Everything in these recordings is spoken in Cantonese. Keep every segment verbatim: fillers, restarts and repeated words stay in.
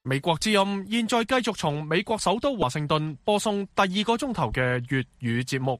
美國之音現在繼續從美國首都華盛頓播送第二個鐘頭嘅粵語節目。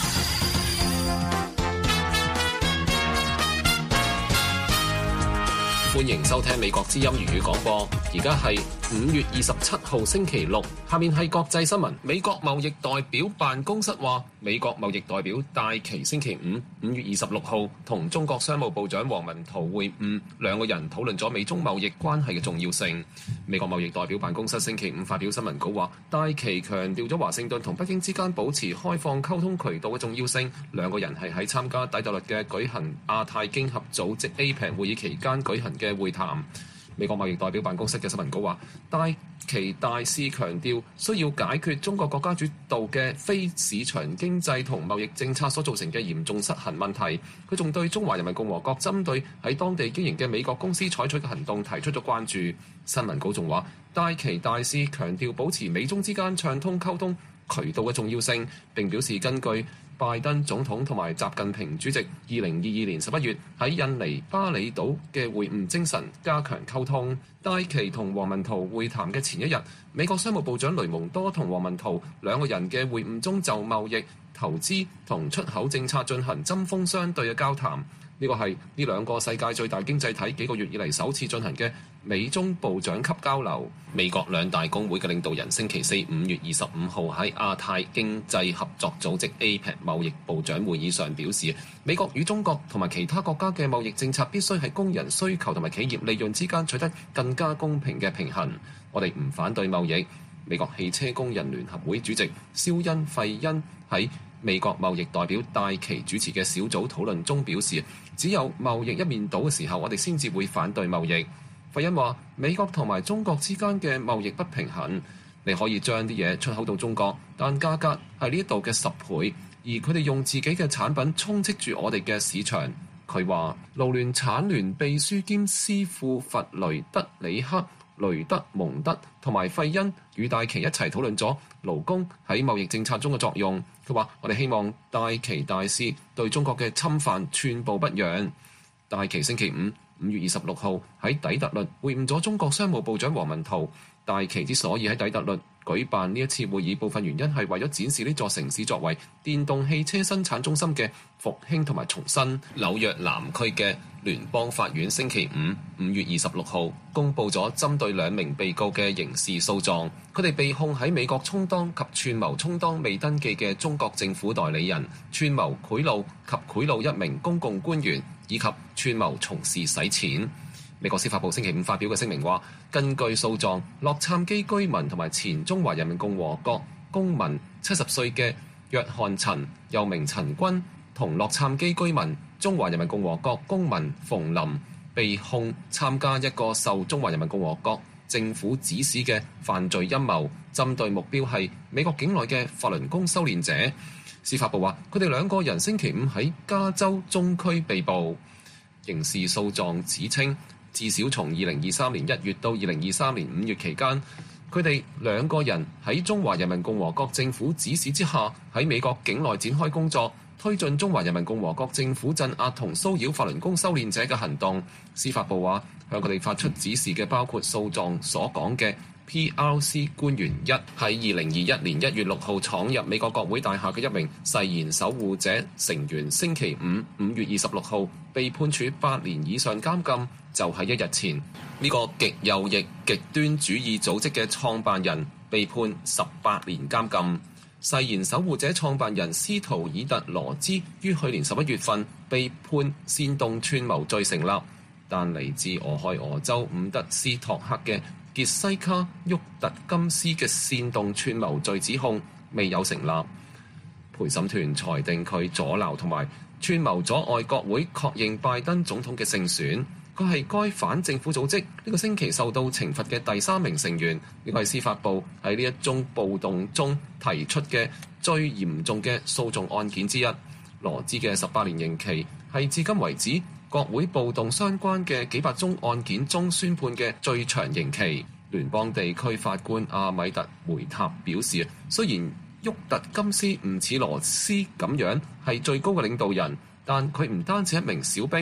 歡迎收聽美國之音粵語廣播，而家係五月二十七號星期六，下面係國際新聞。美國貿易代表辦公室話，美國貿易代表戴琪星期五五月二十六號同中國商務部長王文濤會晤，兩個人討論咗美中貿易關係嘅重要性。美國貿易代表辦公室星期五發表新聞稿話，戴琪強調咗華盛頓同北京之間保持開放溝通渠道嘅重要性。兩個人係喺參加底特律嘅舉行亞太經合組織 A P E C 會議期間舉行嘅會談。美國貿易代表辦公室嘅新聞稿話，戴琪大使強調需要解決中國國家主導嘅非市場經濟同貿易政策所造成嘅嚴重失衡問題。佢仲對中華人民共和國針對喺當地經營嘅美國公司採取嘅行動提出咗關注。新聞稿仲話，戴琪大使強調保持美中之間暢通溝通渠道嘅重要性，並表示根據拜登總統同埋習近平主席二零二二年十一月喺印尼巴厘島嘅會晤精神，加強溝通。戴琪同王文濤會談嘅前一日，美國商務部長雷蒙多同王文濤兩個人嘅會晤中就貿易、投資同出口政策進行針鋒相對嘅交談。呢個係呢兩個世界最大經濟體幾個月以嚟首次進行嘅美中部長級交流。美國兩大工會嘅領導人星期四五月二十五號喺亞太經濟合作組織 A P E C 貿易部長會議上表示，美國與中國同埋其他國家嘅貿易政策必須喺工人需求同埋企業利潤之間取得更加公平嘅平衡。我哋唔反對貿易。美國汽車工人聯合會主席肖恩費恩喺美國貿易代表戴琪主持嘅小組討論中表示，只有貿易一面倒嘅時候，我哋先至會反對貿易。費恩話，美國同埋中國之間嘅貿易不平衡，你可以將啲嘢出口到中國，但價格係呢度嘅十倍，而佢哋用自己嘅產品充斥住我哋嘅市場。佢話，勞聯產聯秘書兼司庫弗雷德里克雷德蒙德同埋費恩與戴琪一齊討論咗勞工喺貿易政策中嘅作用。佢話，我哋希望戴琪大使對中國嘅侵犯寸步不讓。戴琪星期五五月二十六號喺底特律會晤咗中國商務部長王文濤。戴琪之所以喺底特律舉辦呢一次會議，部分原因係為咗展示呢座城市作為電動汽車生產中心嘅復興同埋重申。紐約南區嘅聯邦法院星期五五月二十六號公布咗針對兩名被告嘅刑事訴狀，佢哋被控喺美國充當及串謀充當未登記嘅中國政府代理人，串謀賄賂及賄賂一名公共官員，以及串謀從事洗錢。美國司法部星期五發表嘅聲明話，根據訴狀，洛杉磯居民同埋前中華人民共和國公民七十歲嘅約翰陳，又名陳軍，同洛杉磯居民中華人民共和國公民馮林被控參加一個受中華人民共和國政府指使嘅犯罪陰謀，針對目標係美國境內嘅法輪功修煉者。司法部話，佢哋兩個人星期五喺加州中區被捕。刑事訴狀指稱，至少從二零二三年一月到二零二三年五月期間，佢哋兩個人喺中華人民共和國政府指使之下，喺美國境內展開工作，推進中華人民共和國政府鎮壓同騷擾法輪功修煉者嘅行動。司法部話，向佢哋發出指示嘅包括訴狀所講嘅 P R C 官員一，喺二零二一年一月六號闖入美國國會大廈嘅一名誓言守護者成員，星期五五月二十六號被判處八年以上監禁。就喺一日前，呢個極右翼極端主義組織嘅創辦人被判十八年監禁。誓言守護者創辦人斯圖爾特羅茲於去年十一月份被判煽動串謀罪成立，但嚟自俄亥俄州伍德斯托克嘅傑西卡沃特金斯嘅煽動串謀罪指控未有成立。陪審團裁定佢阻撓同埋串謀阻礙國會確認拜登總統嘅勝選。佢係該反政府組織呢個星期受到懲罰嘅第三名成員。呢個係司法部喺呢一宗暴動中提出嘅最嚴重嘅訴訟案件之一。羅茲嘅十八年刑期係至今為止國會暴動相關嘅幾百宗案件中宣判嘅最長刑期。聯邦地區法官阿米特梅塔表示，雖然沃特金斯唔似羅斯咁樣係最高嘅領導人，但佢唔單止一名小兵，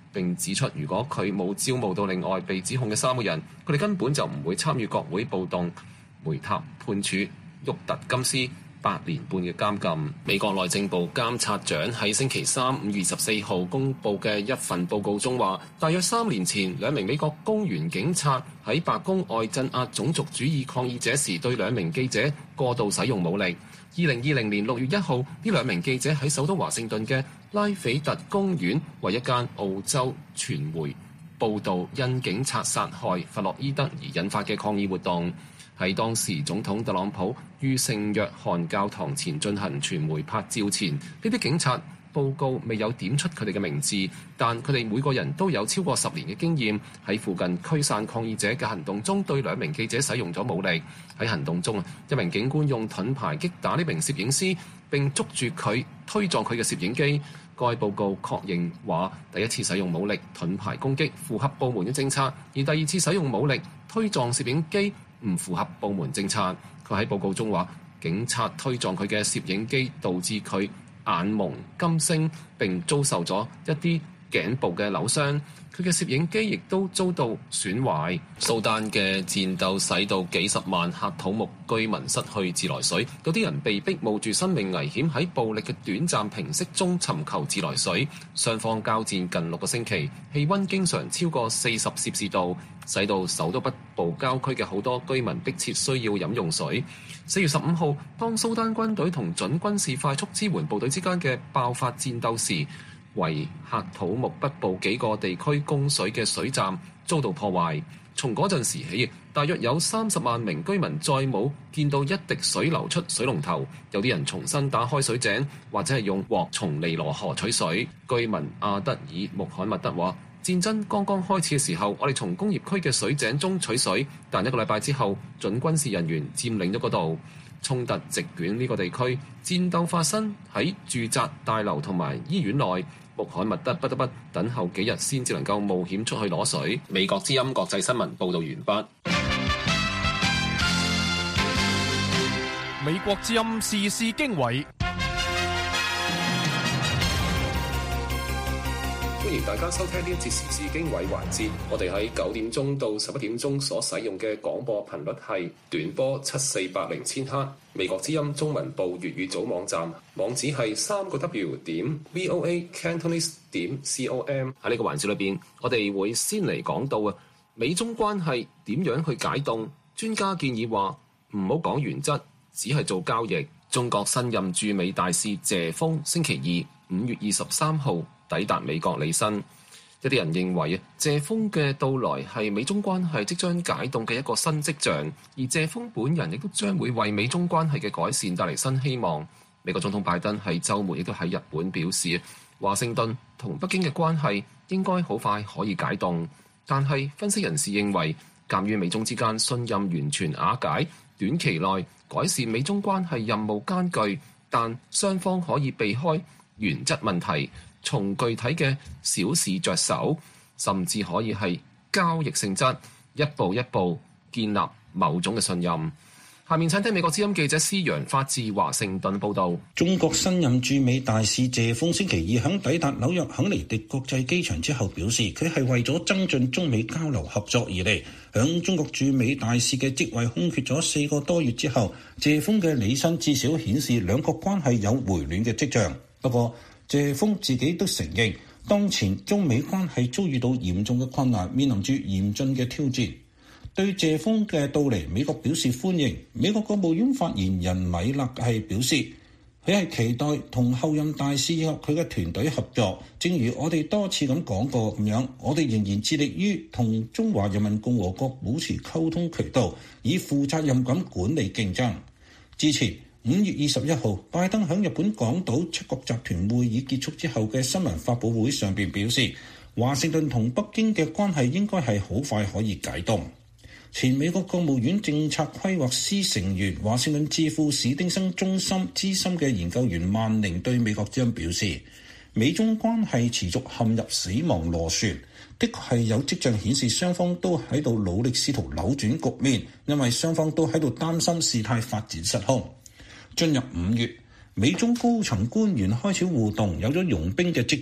並指出如果佢冇招募到另外被指控嘅三個人，佢哋根本就唔會參與國會暴動。梅塔判處沃特金斯八年半嘅監禁。美國內政部監察長喺星期三五月十四號公佈嘅一份報告中話，大約三年前，兩名美國公園警察喺白宮外鎮壓種族主義抗議者時，對兩名記者過度使用武力。二零二零年六月一號，呢兩名記者喺首都華盛頓嘅拉斐特公園為一間澳洲傳媒報導因警察殺害弗洛伊德而引發嘅抗議活動。喺當時總統特朗普於聖約翰教堂前進行傳媒拍照前，呢啲警察報告未有點出佢哋嘅名字，但佢哋每個人都有超過十年嘅經驗。喺附近驅散抗議者嘅行動中，對兩名記者使用咗武力。喺行動中，一名警官用盾牌擊打呢名攝影師，並捉住佢推撞佢嘅攝影機。該報告確認話，第一次使用武力盾牌攻擊符合部門嘅政策，而第二次使用武力推撞攝影機唔符合部門政策。佢喺報告中話，警察推撞佢嘅攝影機，導致佢眼蒙金星，並遭受咗一啲頸部嘅扭傷。佢嘅攝影機亦都遭到損壞。蘇丹嘅戰鬥使到幾十萬喀土穆居民失去自來水，有啲人被逼冒住生命危險喺暴力嘅短暫平息中尋求自來水。雙方交戰近六個星期，氣溫經常超過四十攝氏度，使到首都北部郊區嘅好多居民迫切需要飲用水。四月十五號，當蘇丹軍隊同準軍事快速支援部隊之間嘅爆發戰鬥時，為喀土穆北部幾個地區供水嘅水站遭到破壞。從嗰陣時起，大約有三十萬名居民再冇見到一滴水流出水龍頭，有啲人重新打開水井，或者係用鑊從尼羅河取水。居民阿德爾穆罕默德話，戰爭剛剛開始嘅時候，我哋從工業區嘅水井中取水，但一個禮拜之後，準軍事人員佔領咗嗰度。衝突席捲呢個地區，戰鬥發生喺住宅大樓同埋醫院內。穆罕默德不得不等候幾日先至能夠冒險出去攞水。美國之音國際新聞報道完畢。 美國之音時事經緯。 歡迎大家收聽呢一節時事經緯環節。我哋喺九點鐘到十一點鐘所使用嘅廣播頻率係短波七四八零千赫。美國之音中文部粵語組網站網址係三個 W 點 VOA Cantonese 點 com。喺呢個環節裏邊，我哋會先嚟講到啊，美中關係點樣去解凍？專家建議話唔好講原則，只係做交易。中國新任駐美大使謝鋒星期二五月二十三號抵達美國履新。一啲人認為啊，謝鋒嘅到來係美中關係即將解凍嘅一個新跡象，而謝鋒本人亦都將會為美中關係嘅改善帶嚟新希望。美國總統拜登喺週末亦都喺日本表示，華盛頓同北京嘅關係應該好快可以解凍，但係分析人士認為，鑑於美中之間信任完全瓦解，短期內改善美中關係任務艱巨，但雙方可以避開原則問題，從具體嘅小事着手，甚至可以係交易性質，一步一步建立某種嘅信任。下面請聽美國之音記者施陽發自華盛頓報導。 中國新任駐美大使謝鋒星期二響抵達紐約肯尼迪國際機場之後表示，佢係為咗增進中美交流合作而嚟。響中國駐美大使嘅職位空缺咗四個多月之後，謝鋒嘅履新至少顯示兩國關係有回暖嘅跡象。不過謝鋒自己都承認，當前中美關係遭遇到嚴重嘅困難，面臨住嚴峻嘅挑戰。對謝鋒嘅到嚟，美國表示歡迎。美國國務院發言人米勒係表示，佢係期待同後任大使以及佢嘅團隊合作。正如我哋多次咁講過咁樣，我哋仍然致力於同中華人民共和國保持溝通渠道，以負責任咁管理競爭。之前五月二十一號，拜登喺日本廣島七國集團會議結束之後嘅新聞發佈會上邊表示，華盛頓同北京嘅關係應該係好快可以解凍。前美國國務院政策規劃司成員、華盛頓智庫史丁生中心資深嘅研究員萬寧對美國之音表示，美中關係持續陷入死亡螺旋，的確係有跡象顯示雙方都喺度努力試圖扭轉局面，因為雙方都喺度擔心事態發展失控。進入五月，美中高層官員開始互動，有咗融冰嘅跡象。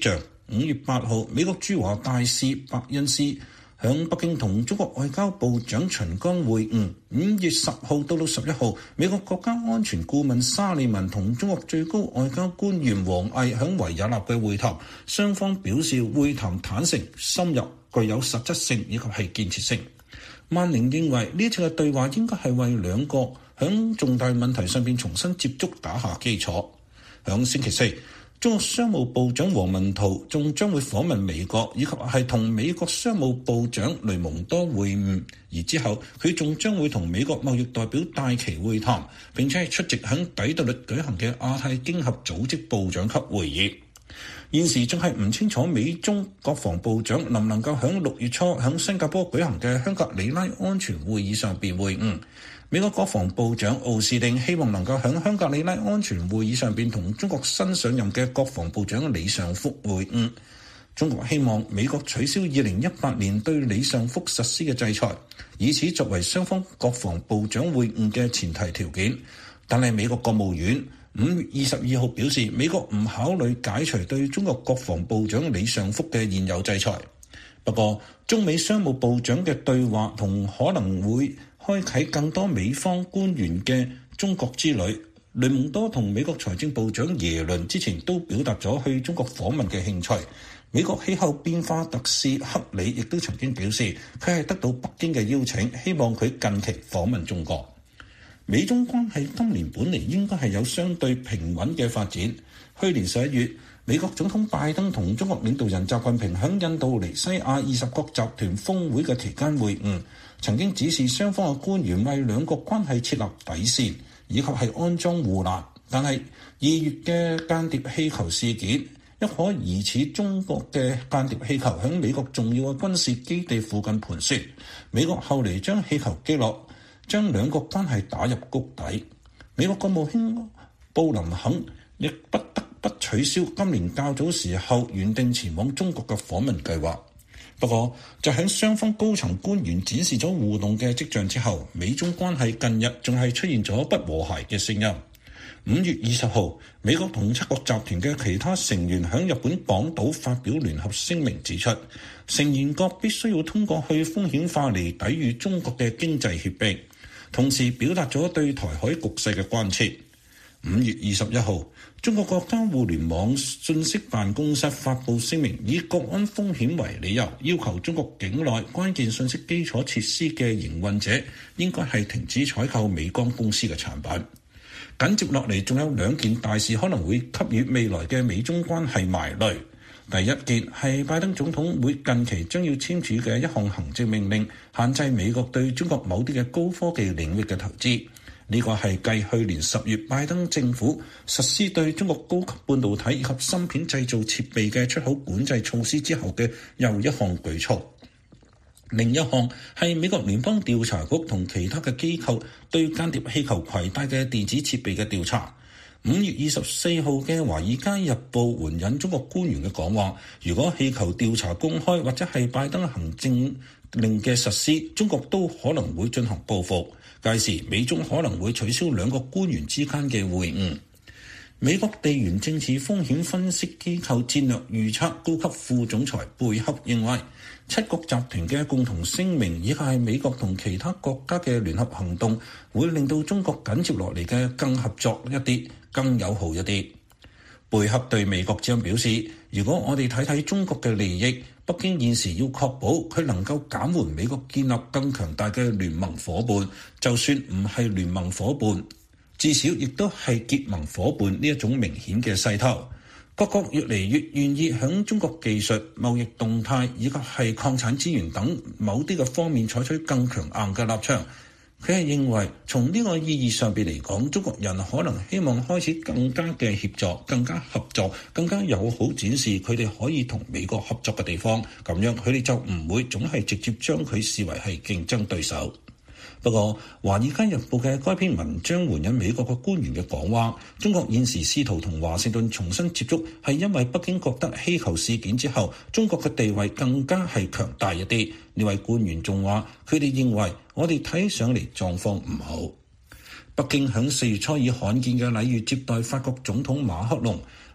五月八號，美國駐華大使伯恩斯響北京同中國外交部長秦剛會晤。五月十號到到十一號，美國國家安全顧問沙利文同中國最高外交官員王毅響維也納嘅會談，雙方表示會談坦誠、深入、具有實質性以及係建設性。萬寧認為呢次嘅對話應該係為兩國響重大問題上邊重新接觸打下基礎。響星期四，中國商務部長王文濤仲將會訪問美國，以及係同美國商務部長雷蒙多會晤。而之後佢仲將會同美國貿易代表戴琪會談，並且係出席響底特律舉行嘅亞太經合組織部長級會議。現時仲係唔清楚美中國防部長能唔能夠響六月初響新加坡舉行嘅香格里拉安全會議上邊會晤。美國國防部長奧斯汀希望能夠響香格里拉安全會議上邊同中國新上任嘅國防部長李尚福會晤。中國希望美國取消二零一八年對李尚福實施嘅制裁，以此作為雙方國防部長會晤嘅前提條件。但係美國國務院五月二十二號表示，美國唔考慮解除對中國國防部長李尚福嘅現有制裁。不過，中美商務部長嘅對話同可能會開啟更多美方官員嘅中國之旅。雷蒙多同美國財政部長耶倫之前都表達咗去中國訪問嘅興趣。美國氣候變化特使克里亦都曾經表示，佢係得到北京嘅邀請，希望佢近期訪問中國。美中關係今年本嚟應該係有相對平穩嘅發展。去年十一月，美國總統拜登同中國領導人習近平喺印度尼西亞二十國集團峰會嘅期間會晤，曾經指示雙方嘅官員為兩國關係設立底線，以及係安裝護欄。但係二月嘅間諜氣球事件，一顆疑似中國嘅間諜氣球喺美國重要嘅軍事基地附近盤旋，美國後嚟將氣球擊落，將兩國關係打入谷底。美國國務卿布林肯亦不得不取消今年較早時候原定前往中國嘅訪問計劃。不過，就喺雙方高層官員展示咗互動嘅跡象之後，美中關係近日仲係出現咗不和諧嘅聲音。五月二十號，美國同七國集團嘅其他成員喺日本廣島發表聯合聲明，指出成員國必須要通過去風險化嚟抵禦中國嘅經濟脅迫，同時表達咗對台海局勢嘅關切。五月二十一號，中國國家互聯網信息辦公室發布聲明，以國安風險為理由，要求中國境內關鍵信息基礎設施嘅營運者應該係停止採購美光公司嘅產品。緊接落嚟，仲有兩件大事可能會給予未來嘅美中關係埋雷。第一件係拜登總統會近期將要簽署嘅一項行政命令，限制美國對中國某啲嘅高科技領域嘅投資。呢個係繼去年十月拜登政府實施對中國高級半導體以及芯片製造設備嘅出口管制措施之後嘅又一項舉措。另一項係美國聯邦調查局同其他嘅機構對間諜氣球攜帶嘅電子設備嘅調查。五月二十四號嘅《華爾街日報》援引中國官員嘅講話，如果氣球調查公開或者係拜登行政令嘅實施，中國都可能會進行報復。屆時美中可能會取消兩國官員之間嘅會晤。美國地緣政治風險分析機構戰略預測高級副總裁貝克認為，七國集團嘅共同聲明以及係美國同其他國家嘅聯合行動，會令到中國緊接落嚟嘅更合作一啲、更友好一啲。貝克對美國之音表示，如果我哋睇睇中國嘅利益，北京現時要確保佢能夠減緩美國建立更強大嘅聯盟夥伴，就算唔係聯盟夥伴，至少亦都係結盟夥伴呢一種明顯嘅勢頭。各國越嚟越願意響中國技術、貿易動態以及係礦產資源等某啲嘅方面採取更強硬嘅立場。佢係認為，從呢個意義上邊嚟講，中國人可能希望開始更加嘅協作、更加合作、更加友好展示佢哋可以同美國合作嘅地方，咁樣佢哋就唔會總係直接將佢視為係競爭對手。不過，《華爾街日報》嘅該篇文章援引美國嘅官員嘅講話，中國現時試圖同華盛頓重新接觸，係因為北京覺得氣球事件之後，中國嘅地位更加係強大一啲。呢位官員仲話，佢哋認為我哋睇上嚟狀況唔好。北京響四月初以罕見嘅禮遇接待法國總統馬克龍。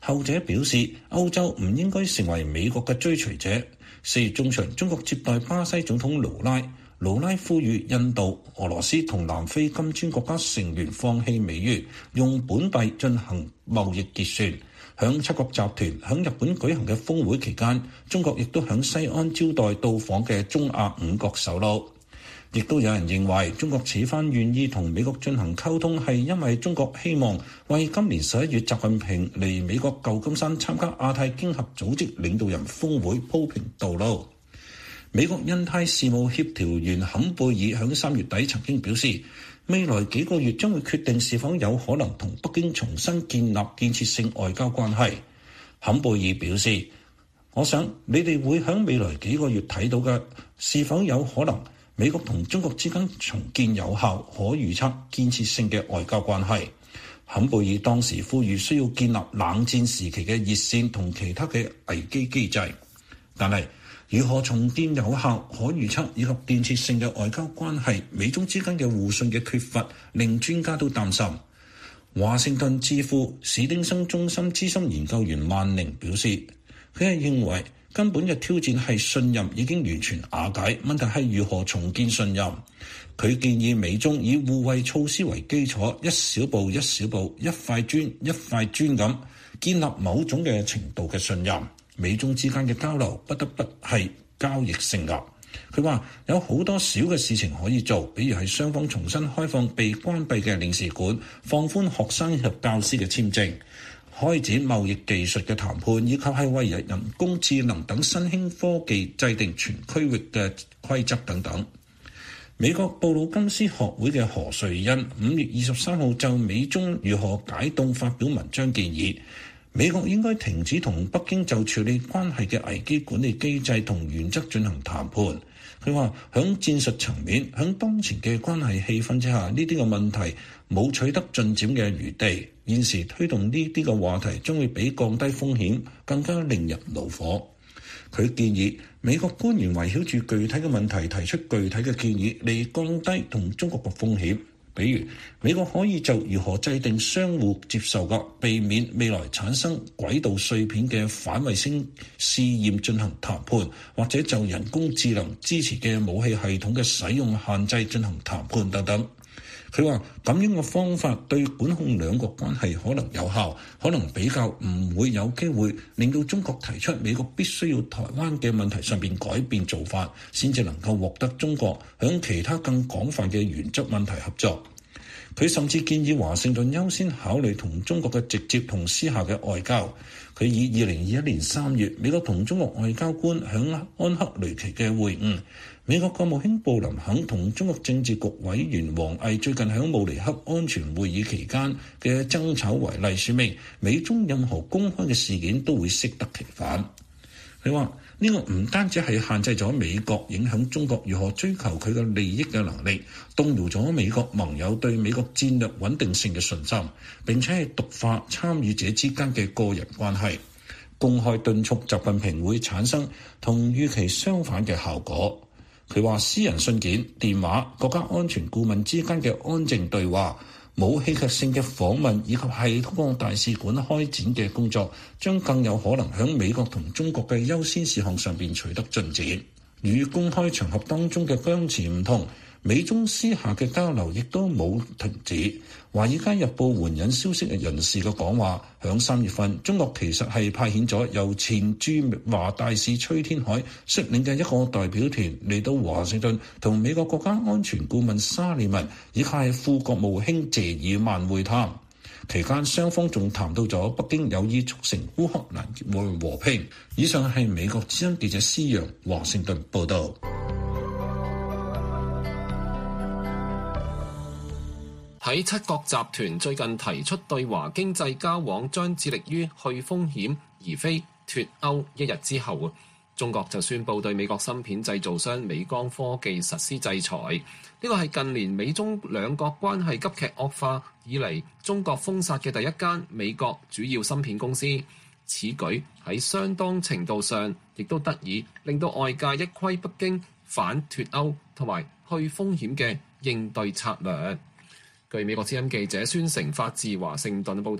後者表示歐洲唔應該成為美國嘅追隨者。四月中旬，中國接待巴西總統盧拉，盧拉呼籲印度、俄羅斯同南非金磚國家成員放棄美元，用本幣進行貿易結算。響七國集團響日本舉行嘅峰會期間，中國亦都響西安招待到訪嘅中亞五國首腦。亦都有人認為中國此番願意同美國進行溝通，係因為中國希望為今年十一月習近平嚟美國舊金山參加亞太經合組織領導人峰會鋪平道路。美國印太事務協調員坎貝爾響三月底曾經表示，未來幾個月將會決定是否有可能同北京重新建立建設性外交關係。坎貝爾表示，我想你哋會響未來幾個月睇到嘅，是否有可能美國同中國之間重建有效、可預測、建設性嘅外交關係。坎貝爾當時呼籲需要建立冷戰時期嘅熱線同其他嘅危機機制，但係如何重建有效、可預測以及建設性嘅外交關係，美中之間嘅互信嘅缺乏令專家都擔心。華盛頓智庫史丁生中心資深研究員萬寧表示，佢係認為根本嘅挑戰係信任已經完全瓦解，問題係如何重建信任。佢建議美中以互惠措施為基礎，一小步一小步、一塊磚一塊磚咁建立某種嘅程度嘅信任。美中之間嘅交流不得不係交易性㗎。佢話有好多小嘅事情可以做，比如係雙方重新開放被關閉嘅領事館，放寬學生及教師嘅簽證，開展貿易技術嘅談判，以及係為人工智能等新興科技制定全區域嘅規則等等。美國布魯金斯學會嘅何瑞恩五月二十三號就美中如何解凍發表文章，建議美國應該停止同北京就處理關係嘅危機管理機制同原則進行談判。佢話響戰術層面，響當前嘅關係氣氛之下，呢啲嘅問題冇取得進展嘅餘地。現時推動呢啲嘅話題將會比降低風險更加令人惱火。佢建議美國官員圍繞住具體嘅問題提出具體嘅建議嚟降低同中國嘅風險。比如美國可以就如何制定相互接受嘅避免未來產生軌道碎片嘅反衛星試驗進行談判，或者就人工智能支持嘅武器系統嘅使用限制進行談判等等。佢話咁樣嘅方法對管控兩國關係可能有效，可能比較唔會有機會令到中國提出美國必須要台灣嘅問題上邊改變做法，先至能夠獲得中國響其他更廣泛嘅原則問題合作。佢甚至建議華盛頓優先考慮同中國嘅直接同私下嘅外交。佢以二零二一年三月美國同中國外交官響安克雷奇嘅會晤，美國國務卿布林肯同中國政治局委員王毅最近響慕尼黑安全會議期間嘅爭吵為例，說明美中任何公開嘅事件都會適得其反。佢話呢個唔單止係限制咗美國影響中國如何追求佢嘅利益嘅能力，動搖咗美國盟友對美國戰略穩定性嘅信心，並且係毒化參與者之間嘅個人關係，公開敦促習近平會產生同預期相反嘅效果。佢話私人信件、電話、國家安全顧問之間嘅安靜對話、冇戲劇性嘅訪問以及係通過大使館開展嘅工作，將更有可能喺美國同中國嘅優先事項上邊取得進展。與公開場合當中嘅僵持唔同，美中私下嘅交流亦都冇停止。華爾街日報援引消息嘅人士嘅講話，響三月份，中國其實係派遣咗由前駐華大使崔天凱率領嘅一個代表團嚟到華盛頓，同美國國家安全顧問沙利文以及係副國務卿謝爾曼會談。期間雙方仲談到咗北京有意促成烏克蘭和和平。以上係美國之音記者施陽華盛頓報道。 喺七國集團最近提出對華經濟交往將致力於去風險而非脫歐一日之後，中國就宣布對美國芯片製造商美光科技實施制裁。呢個係近年美中兩國關係急劇惡化以嚟中國封殺嘅第一間美國主要芯片公司。此舉喺相當程度上亦都得以令到外界一窺北京反脫歐同埋去風險嘅應對策略。據美國之音記者孫成發自華盛頓報導，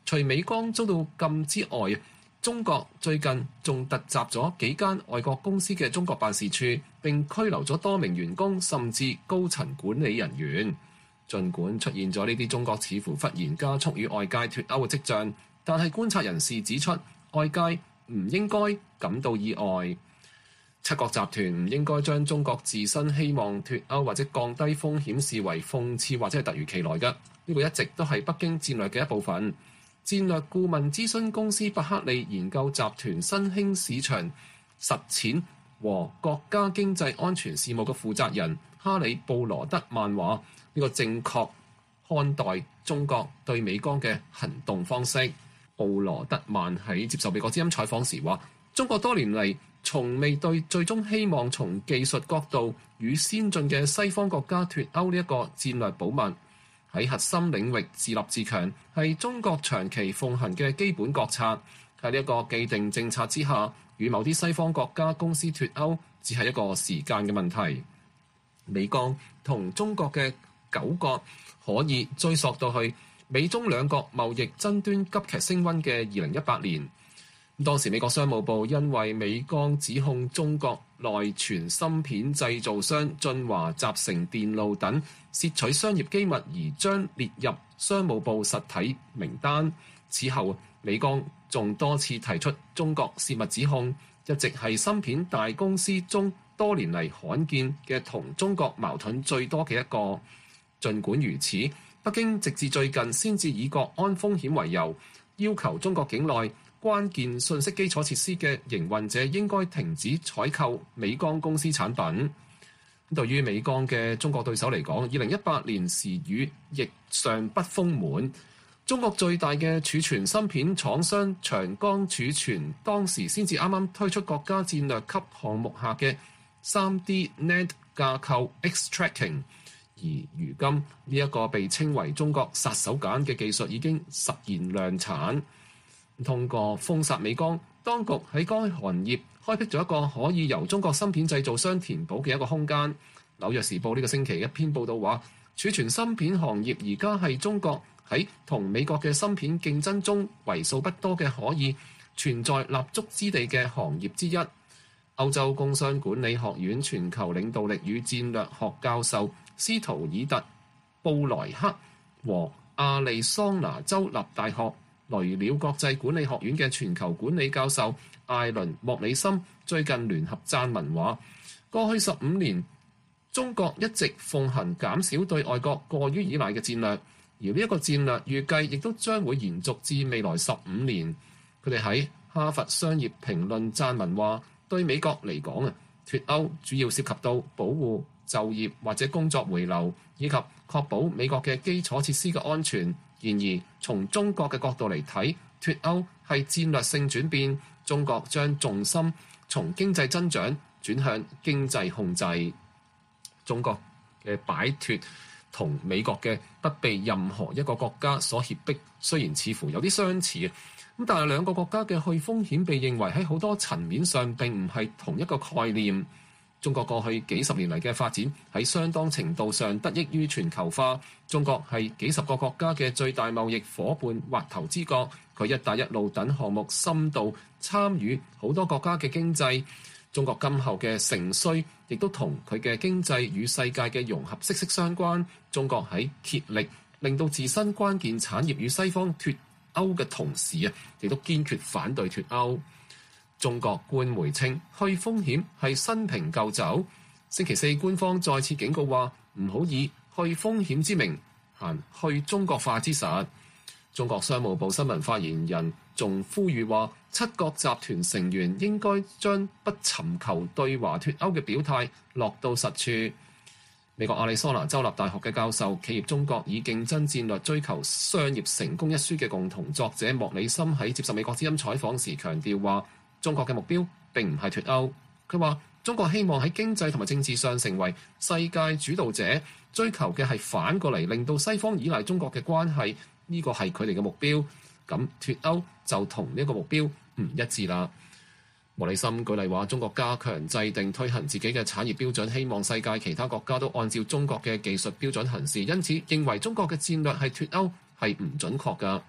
除美光遭到禁之外，中國最近仲突襲咗幾間外國公司嘅中國辦事處，並拘留咗多名員工甚至高層管理人員。儘管出現咗呢啲中國似乎忽然加速與外界脫鈎嘅跡象，但係觀察人士指出，外界唔應該感到意外。七國集團唔應該將中國自身希望脫鈎或者降低風險視為諷刺或者係突如其來嘅，呢個一直都係北京戰略嘅一部分。戰略顧問諮詢公司伯克利研究集團新興市場實踐和國家經濟安全事務嘅負責人哈里布羅德曼話：呢個正確看待中國對美光嘅行動方式。布羅德曼喺接受美國之音採訪時話：中國多年嚟從未對最終希望從技術角度與先進嘅西方國家脫鈎呢一個戰略保密。喺核心領域自立自強係中國長期奉行嘅基本國策。喺呢一個既定政策之下，與某啲西方國家公司脫鈎只係一個時間嘅問題。美光同中國嘅糾葛可以追溯到去美中兩國貿易爭端急劇升溫嘅二零一八年。當時美國商務部因為美光指控中國內存芯片製造商晉華集成電路等竊取商業機密而將列入商務部實體名單。此後美光仲多次提出中國竊密指控，一直係芯片大公司中多年嚟罕見嘅同中國矛盾最多嘅一個。儘管如此，北京直至最近先至以國安風險為由，要求中國境內關鍵信息基礎設施嘅營運者應該停止採購美光公司產品。對於美光嘅中國對手嚟講，二零一八年時雨亦尚不豐滿。中國最大嘅儲存芯片廠商長江儲存當時先至啱啱推出國家戰略級項目下嘅 三 D N A N D 架構 X-Tracking， 而如今呢一個被稱為中國殺手鐧嘅技術已經實現量產。通過封殺美光，當局喺該行業開闢咗一個可以由中國芯片製造商填補嘅一個空間。紐約時報呢個星期一篇報道話，儲存芯片行業而家係中國喺同美國嘅芯片競爭中為數不多嘅可以存在立足之地嘅行業之一。歐洲工商管理學院全球領導力與戰略學教授斯圖爾特·布萊克和亞利桑那州立大學雷鳥國際管理學院嘅全球管理教授艾倫莫里森最近聯合撰文話，過去十五年中國一直奉行減少對外國過於依賴嘅戰略，而呢一個戰略預計亦都將會延續至未來十五年。佢哋喺哈佛商業評論撰文話，對美國嚟講啊，脫歐主要涉及到保護就業或者工作回流，以及確保美國嘅基礎設施嘅安全。然而，從中國嘅角度嚟睇，脫歐係戰略性轉變，中國將重心從經濟增長轉向經濟控制。中國嘅擺脫同美國嘅不被任何一個國家所脅迫，雖然似乎有啲相似嘅，咁但係兩個國家嘅去風險被認為喺好多層面上並唔係同一個概念。中國過去幾十年嚟嘅發展喺相當程度上得益於全球化。中國係幾十個國家嘅最大貿易夥伴或投資國，佢一帶一路等項目深度參與好多國家嘅經濟。中國今後嘅盛衰亦都同佢嘅經濟與世界嘅融合息息相關。中國喺竭力令到自身關鍵產業與西方脫歐嘅同時啊，亦都堅決反對脫歐。中國官媒稱去風險係新瓶舊酒。星期四官方再次警告話，唔好以去風險之名行去中國化之實。中國商務部新聞發言人仲呼籲話，七國集團成員應該將不尋求對華脫歐嘅表態落到實處。美國亞利桑那州立大學嘅教授、《企業中國以競爭戰略追求商業成功》一書嘅共同作者莫里森喺接受美國之音採訪時強調話，中國嘅目標並唔係脫歐。佢話中國希望喺經濟同埋政治上成為世界主導者，追求嘅係反過嚟令到西方依賴中國嘅關係，呢個係佢哋嘅目標。咁脫歐就同呢個目標唔一致啦。莫里森舉例話，中國加強制定推行自己嘅產業標準，希望世界其他國家都按照中國嘅技術標準行事，因此認為中國嘅戰略係脫歐係唔準確㗎。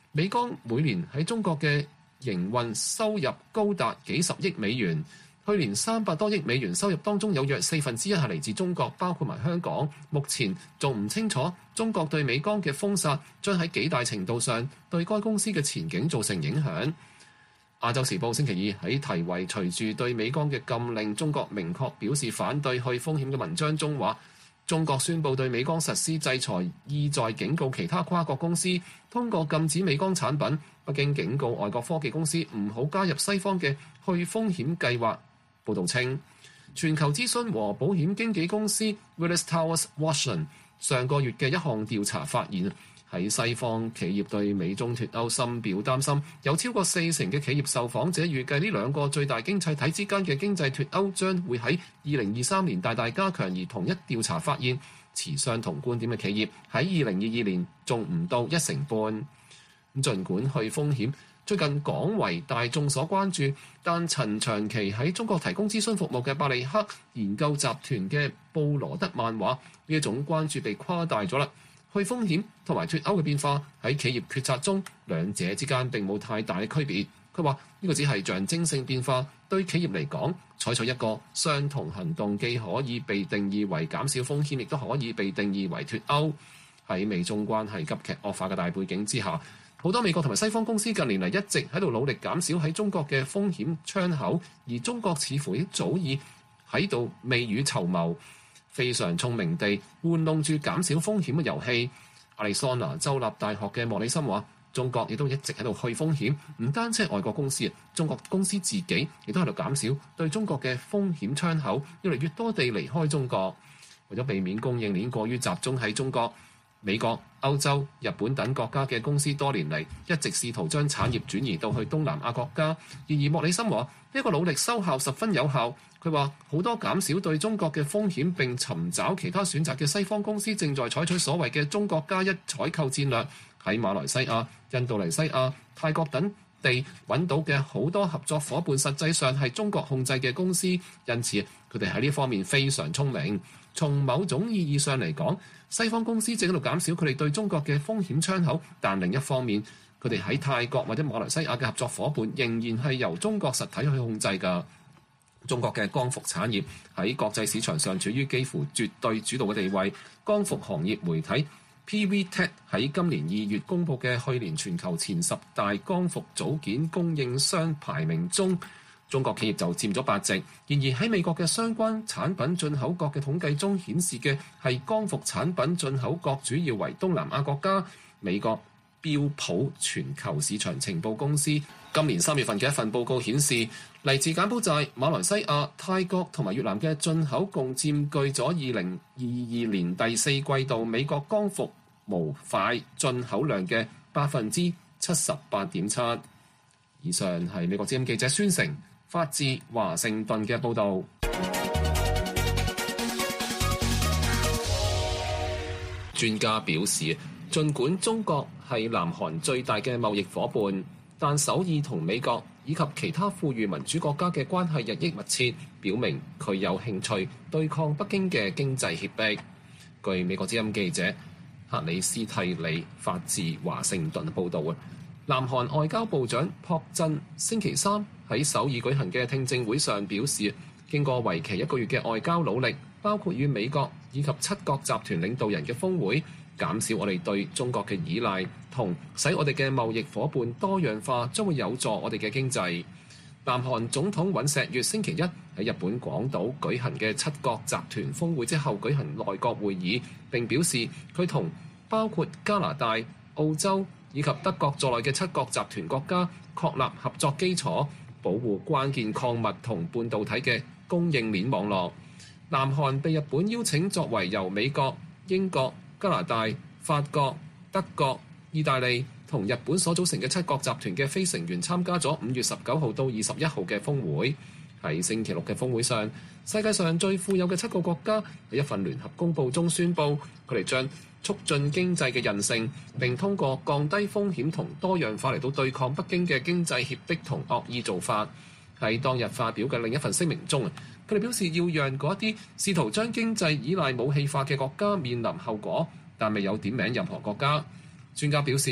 美光每年喺中國嘅營運收入高達幾十億美元，去年三百多億美元收入當中有約四分之一係嚟自中國，包括埋香港。目前仲唔清楚中國對美光嘅封殺將喺幾大程度上對該公司嘅前景造成影響。亞洲時報星期二喺題為隨住對美光嘅禁令，中國明確表示反對去風險嘅文章中話，中國宣布對美光實施制裁，意在警告其他跨國公司通過禁止美光產品。北京警告外國科技公司唔好加入西方嘅去風險計劃。報道稱，全球諮詢和保險經紀公司 Willis Towers Watson 上個月嘅一項調查發現，喺西方企業對美中脫歐深表擔心，有超過四成嘅企業受訪者預計呢兩個最大經濟體之間嘅經濟脫歐將會喺二零二三年大大加強。而同一調查發現，持相同觀點嘅企業喺二零二二年仲唔到一成半。咁儘管去風險最近廣為大眾所關注，但曾長期喺中國提供諮詢服務嘅伯利克研究集團嘅布羅德曼話，呢一種關注被誇大咗啦。去風險同埋脫歐嘅變化喺企業決策中，兩者之間並冇太大嘅區別。佢話呢個只係象徵性變化，對企業嚟講，採取一個相同行動既可以被定義為減少風險，亦都可以被定義為脫歐。喺美中關係急劇惡化嘅大背景之下，好多美國同埋西方公司近年嚟一直喺度努力減少喺中國嘅風險窗口，而中國似乎亦早已喺度未雨綢繆，非常聰明地玩弄住減少風險嘅遊戲。亞利桑那州立大學嘅莫里森話，中國亦都一直喺度去風險，唔單止係外國公司，中國公司自己亦都喺度減少對中國嘅風險窗口，越嚟越多地離開中國。為咗避免供應鏈過於集中喺中國，美國、歐洲、日本等國家嘅公司多年嚟一直試圖將產業轉移到去東南亞國家。然而莫里森話，呢個努力收效十分有效。佢話好多減少對中國嘅風險並尋找其他選擇嘅西方公司正在採取所謂嘅中國加一採購戰略，喺馬來西亞、印度尼西亞、泰國等地揾到嘅好多合作夥伴實際上係中國控制嘅公司，因此佢哋喺呢方面非常聰明。從某種意義上嚟講，西方公司正喺度減少佢哋對中國嘅風險窗口，但另一方面，佢哋喺泰國或者馬來西亞嘅合作夥伴仍然係由中國實體去控制㗎。中國嘅光伏產業喺國際市場上處於幾乎絕對主導嘅地位。光伏行業媒體 P V Tech 喺今年二月公佈嘅去年全球前十大光伏組件供應商排名中，中國企業就佔咗八席。然而喺美國嘅相關產品進口國嘅統計中顯示嘅係光伏產品進口國主要為東南亞國家。美國標普全球市場情報公司今年三月份嘅一份報告顯示，嚟自柬埔寨、馬來西亞、泰國同埋越南嘅進口共佔據咗二零二二年第四季度美國光伏模塊進口量嘅百分之七十八點七。以上係美國之音記者孫成發自華盛頓嘅報導。專家表示，儘管中國係南韓最大嘅貿易夥伴，但首爾同美國以及其他富裕民主國家嘅關係日益密切，表明佢有興趣對抗北京嘅經濟脅迫。據美國之音記者克里斯蒂里發自華盛頓報導，南韓外交部長朴振星期三喺首爾舉行嘅聽證會上表示，經過為期一個月嘅外交努力，包括與美國以及七國集團領導人嘅峰會，減少我哋對中國嘅依賴，同使我哋嘅貿易夥伴多樣化，將會有助我哋嘅經濟。南韓總統尹錫悅星期一喺日本廣島舉行嘅七國集團峰會之後舉行內閣會議，並表示佢同包括加拿大、澳洲以及德國在內嘅七國集團國家確立合作基礎，保護關鍵礦物同半導體嘅供應鏈網絡。南韓被日本邀請作為由美國、英國、加拿大、法國、德國、意大利同日本所組成嘅七國集團嘅非成員參加咗五月十九號到二十一號嘅峰會。喺星期六嘅峰會上，世界上最富有嘅七個國家喺一份聯合公報中宣布，佢哋將促進經濟嘅韌性，並通過降低風險同多樣化嚟到對抗北京嘅經濟脅迫同惡意做法。喺當日發表嘅另一份聲明中，佢哋表示要讓嗰一啲試圖將經濟依賴武器化嘅國家面臨後果，但未有點名任何國家。專家表示，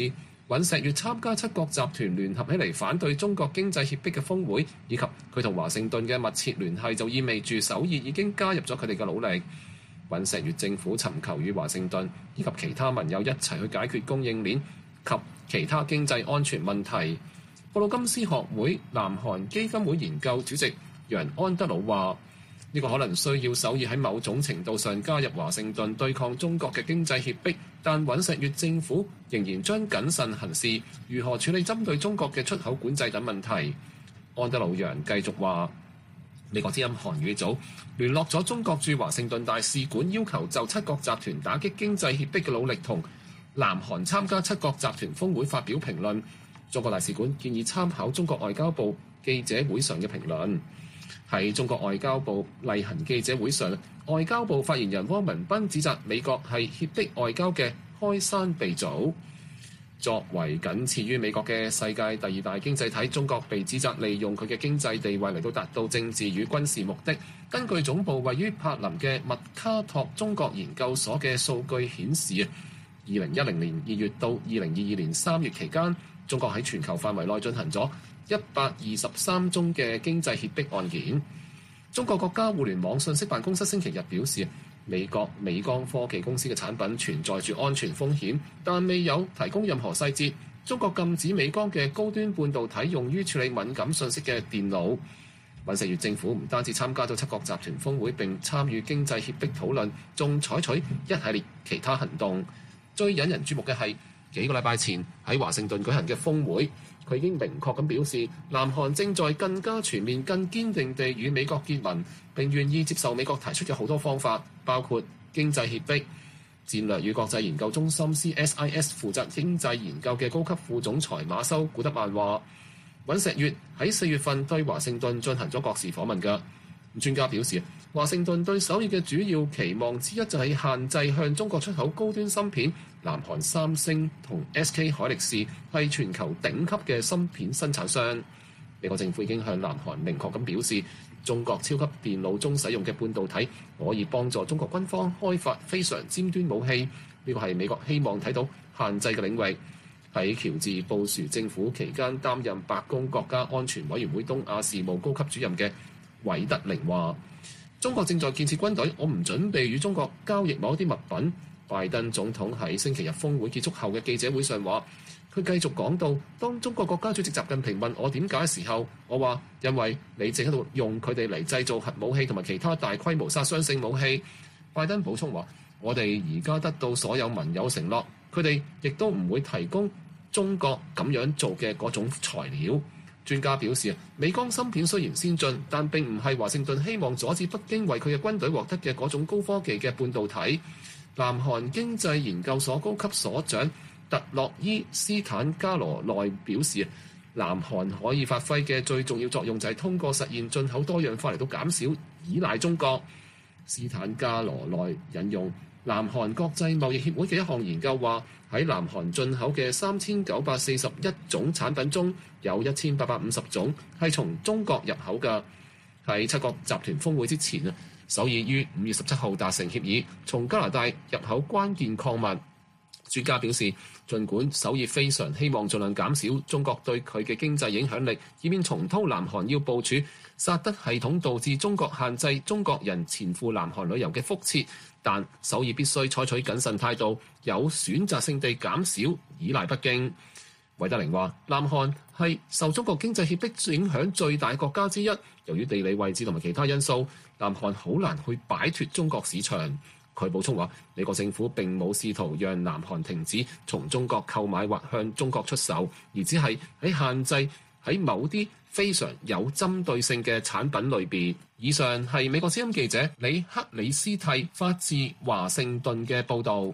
尹錫悅參加七國集團聯合起嚟反對中國經濟脅迫嘅峰會，以及佢同華盛頓嘅密切聯繫，就意味住首爾已經加入咗佢哋嘅努力。尹錫悅政府尋求與華盛頓以及其他盟友一齊去解決供應鏈及其他經濟安全問題。布魯金斯學會南韓基金會研究主席楊安德魯話：呢個可能需要首爾喺某種程度上加入華盛頓對抗中國嘅經濟脅迫，但尹錫悅政府仍然將謹慎行事，如何處理針對中國嘅出口管制等問題。安德魯楊繼續話：美國之音韓語組聯絡咗中國駐華盛頓大使館，要求就七國集團打擊經濟脅迫嘅努力同南韓參加七國集團峰會發表評論。中國大使館建議參考中國外交部記者會上嘅評論。喺中國外交部例行記者會上，外交部發言人汪文斌指責美國係脅迫外交嘅開山鼻祖。作為僅次於美國嘅世界第二大經濟體，中國被指責利用佢嘅經濟地位嚟到達到政治與軍事目的。根據總部位於柏林嘅麥卡托中國研究所嘅數據顯示，二零一零年二月到二零二二年三月期間，中國喺全球範圍內進行咗一百二十三宗嘅經濟脅迫案件。中國國家互聯網信息辦公室星期日表示，美國美光科技公司嘅產品存在住安全風險，但未有提供任何細節。中國禁止美光嘅高端半導體用於處理敏感信息嘅電腦。尹錫悅政府唔單止參加咗七國集團峰會並參與經濟脅迫討論，仲採取一系列其他行動。最引人注目嘅係幾個禮拜前喺華盛頓舉行嘅峰會，佢已經明確咁表示，南韓正在更加全面、更堅定地與美國結盟，並願意接受美國提出嘅好多方法，包括經濟脅迫。戰略與國際研究中心 C S I S 負責經濟研究嘅高級副總裁馬修古德曼話，尹錫悅喺四月份對華盛頓進行咗國事訪問㗎。專家表示，華盛頓對首爾嘅主要期望之一就係限制向中國出口高端芯片。南韓三星同 S K 海力士係全球頂級嘅芯片生產商。美國政府已經向南韓明確咁表示，中國超級電腦中使用嘅半導體可以幫助中國軍方開發非常尖端武器。呢個係美國希望睇到限制嘅領域。喺喬治布殊政府期間擔任白宮國家安全委員會東亞事務高級主任嘅韋德寧話：中國正在建設軍隊，我唔準備與中國交易某一啲物品。拜登總統喺星期日峰會結束後嘅記者會上話，佢繼續講到，當中國國家主席習近平問我點解嘅時候，我話因為你正喺度用佢哋嚟製造核武器同埋其他大規模殺傷性武器。拜登補充話，我哋而家得到所有盟友承諾，佢哋亦都唔會提供中國咁樣做嘅嗰種材料。專家表示，美光芯片雖然先進，但並唔係華盛頓希望阻止北京為佢嘅軍隊獲得嘅嗰種高科技嘅半導體。南韓經濟研究所高級所長特洛伊斯坦加羅內表示，南韓可以發揮嘅最重要作用就係通過實現進口多樣化嚟到減少依賴中國。斯坦加羅內引用南韓國際貿易協會嘅一項研究話，喺南韓進口嘅三千九百四十一種產品中，有一千八百五十種係從中國入口嘅。喺七國集團峰會之前啊，首爾於五月十七號達成協議，從加拿大入口關鍵礦物。專家表示，儘管首爾非常希望盡量減少中國對佢嘅經濟影響力，以免重蹈南韓要部署薩德系統導致中國限制中國人前赴南韓旅遊嘅覆轍，但首爾必須採取謹慎態度，有選擇性地減少依賴北京。韋德寧話：南韓係受中國經濟脅迫影響最大國家之一，由於地理位置同埋其他因素，南韓好難去擺脱中國市場。佢補充話：美國政府並冇試圖讓南韓停止從中國購買或向中國出售，而只係喺限制喺某啲非常有針對性嘅產品類別。以上係美國之音記者李克里斯蒂發自華盛頓嘅報導。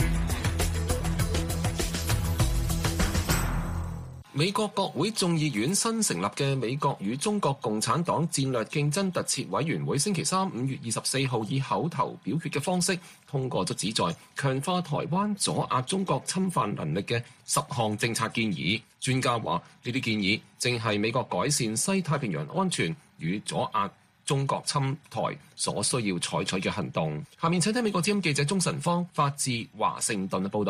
美國國會眾議院新成立嘅美國與中國共產黨戰略競爭特設委員會星期三五月二十四號以口頭表決嘅方式通過咗旨在強化台灣阻壓中國侵犯能力嘅十項政策建議。專家話呢啲建議正係美國改善西太平洋安全與阻壓中國侵台所需要採取嘅行動。下面請聽美國之音記者鍾晨芳發自華盛頓嘅報導。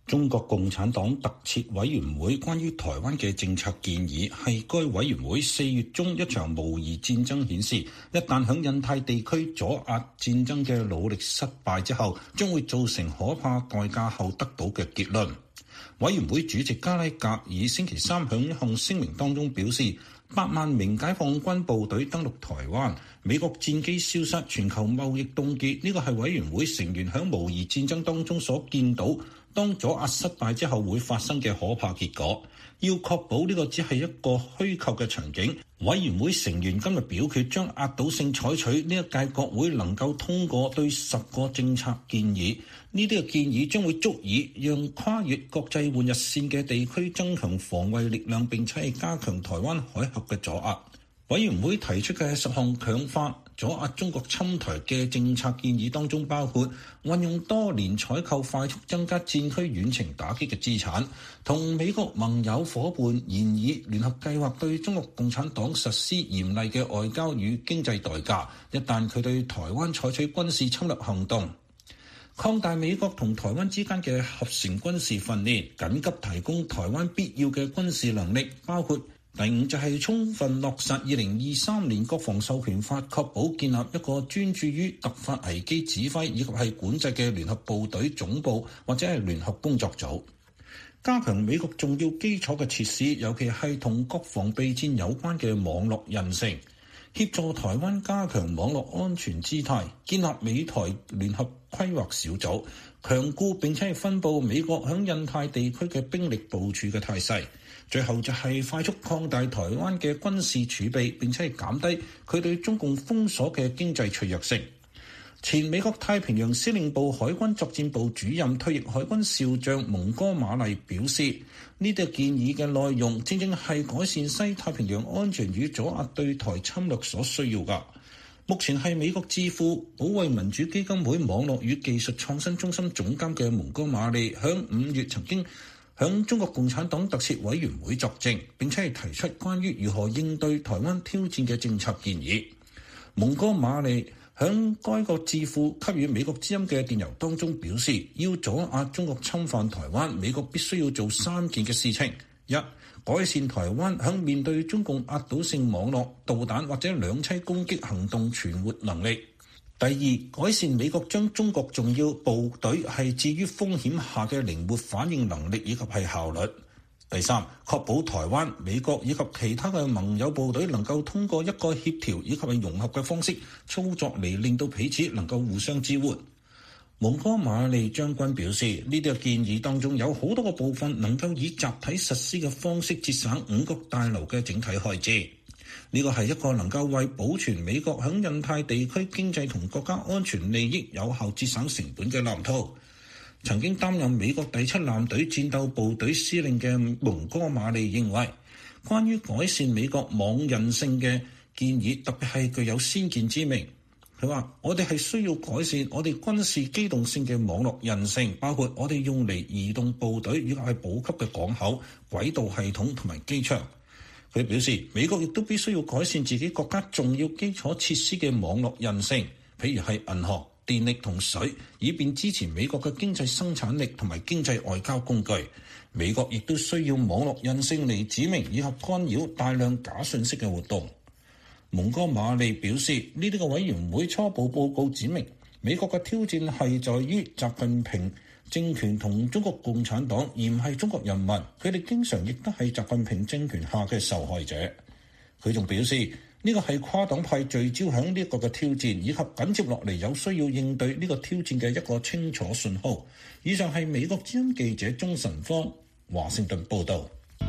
中國共產黨特設委員會關於台灣嘅政策建議，係該委員會四月中一場模擬戰爭顯示，一旦響印太地區阻壓戰爭嘅努力失敗之後，將會造成可怕代價後得到嘅結論。委員會主席加拉格爾星期三響一項聲明當中表示，八萬名解放軍部隊登陸台灣，美國戰機消失，全球貿易凍結，呢個係委員會成員響模擬戰爭當中所見到當阻壓失敗之後會發生嘅可怕結果。要確保呢個只係一個虛構嘅場景，委員會成員今日表決將壓倒性採取呢一屆國會能夠通過對十個政策建議，呢啲嘅建議將會足以讓跨越國際換日線嘅地區增強防衛力量，並且係加強台灣海峽嘅阻壓。委員會提出嘅十項強化阻壓中國侵台嘅政策建議當中，包括運用多年採購快速增加戰區遠程打擊嘅資產，同美國盟友夥伴研議聯合計劃對中國共產黨實施嚴厲嘅外交與經濟代價，一旦佢對台灣採取軍事侵略行動，擴大美國同台灣之間嘅合成軍事訓練，緊急提供台灣必要嘅軍事能力，包括第五就係充分落實二零二三年國防授權法，確保建立一個專注於突發危機指揮以及係管制嘅聯合部隊總部或者係聯合工作組，加強美國重要基礎嘅設施，尤其係同國防備戰有關嘅網絡韌性，協助台灣加強網絡安全姿態，建立美台聯合規劃小組，強固並且係分佈美國響印太地區嘅兵力部署嘅態勢。最後就係快速擴大台灣嘅軍事儲備，並且係減低佢對中共封鎖嘅經濟脆弱性。前美國太平洋司令部海軍作戰部主任退役海軍少將蒙哥馬利表示，呢啲建議嘅內容正正係改善西太平洋安全與阻壓對台侵略所需要㗎。目前係美國智庫保衛民主基金會網絡與技術創新中心總監嘅蒙哥馬利，響五月曾經向中國共產黨特設委員會作證，並且係提出關於如何應對台灣挑戰嘅政策建議。蒙哥馬利向該個智庫給予美國之音嘅電郵當中表示，要阻壓中國侵犯台灣，美國必須要做三件嘅事情：一、改善台灣響面對中共壓倒性網絡、導彈或者兩棲攻擊行動存活能力；第二，改善美國將中國重要部隊係置於風險下嘅靈活反應能力以及係效率；第三，確保台灣、美國以及其他嘅盟友部隊能夠通過一個協調以及係融合嘅方式操作嚟令到彼此能夠互相支援。蒙哥馬利將軍表示，呢啲嘅建議當中有好多個部分能夠以集體實施嘅方式節省五角大樓嘅整體開支。呢個係一個能夠為保存美國響印太地區經濟同國家安全利益有效節省成本嘅藍圖。曾經擔任美國第七艦隊戰鬥部隊司令嘅蒙哥馬利認為，關於改善美國網韌性嘅建議，特別係具有先見之明。佢話：我哋係需要改善我哋軍事機動性嘅網絡韌性，包括我哋用嚟移動部隊以及係補給嘅港口、軌道系統同埋機場。佢表示，美國亦都必須要改善自己國家重要基礎設施嘅網絡韌性，譬如係銀河、電力同水，以便支持美國嘅經濟生產力同埋經濟外交工具。美國亦都需要網絡韌性嚟指明以及干擾大量假信息嘅活動。蒙哥馬利表示，呢啲個委員會初步報告指明，美國嘅挑戰係在於習近平政權同中國共產黨，而唔係中國人民。佢哋經常亦都係習近平政權下嘅受害者。佢仲表示，呢個係跨黨派聚焦響呢個嘅挑戰，以及緊接落嚟有需要應對呢個挑戰嘅一個清楚信號。以上係美國之音記者鍾晨芳華盛頓報導。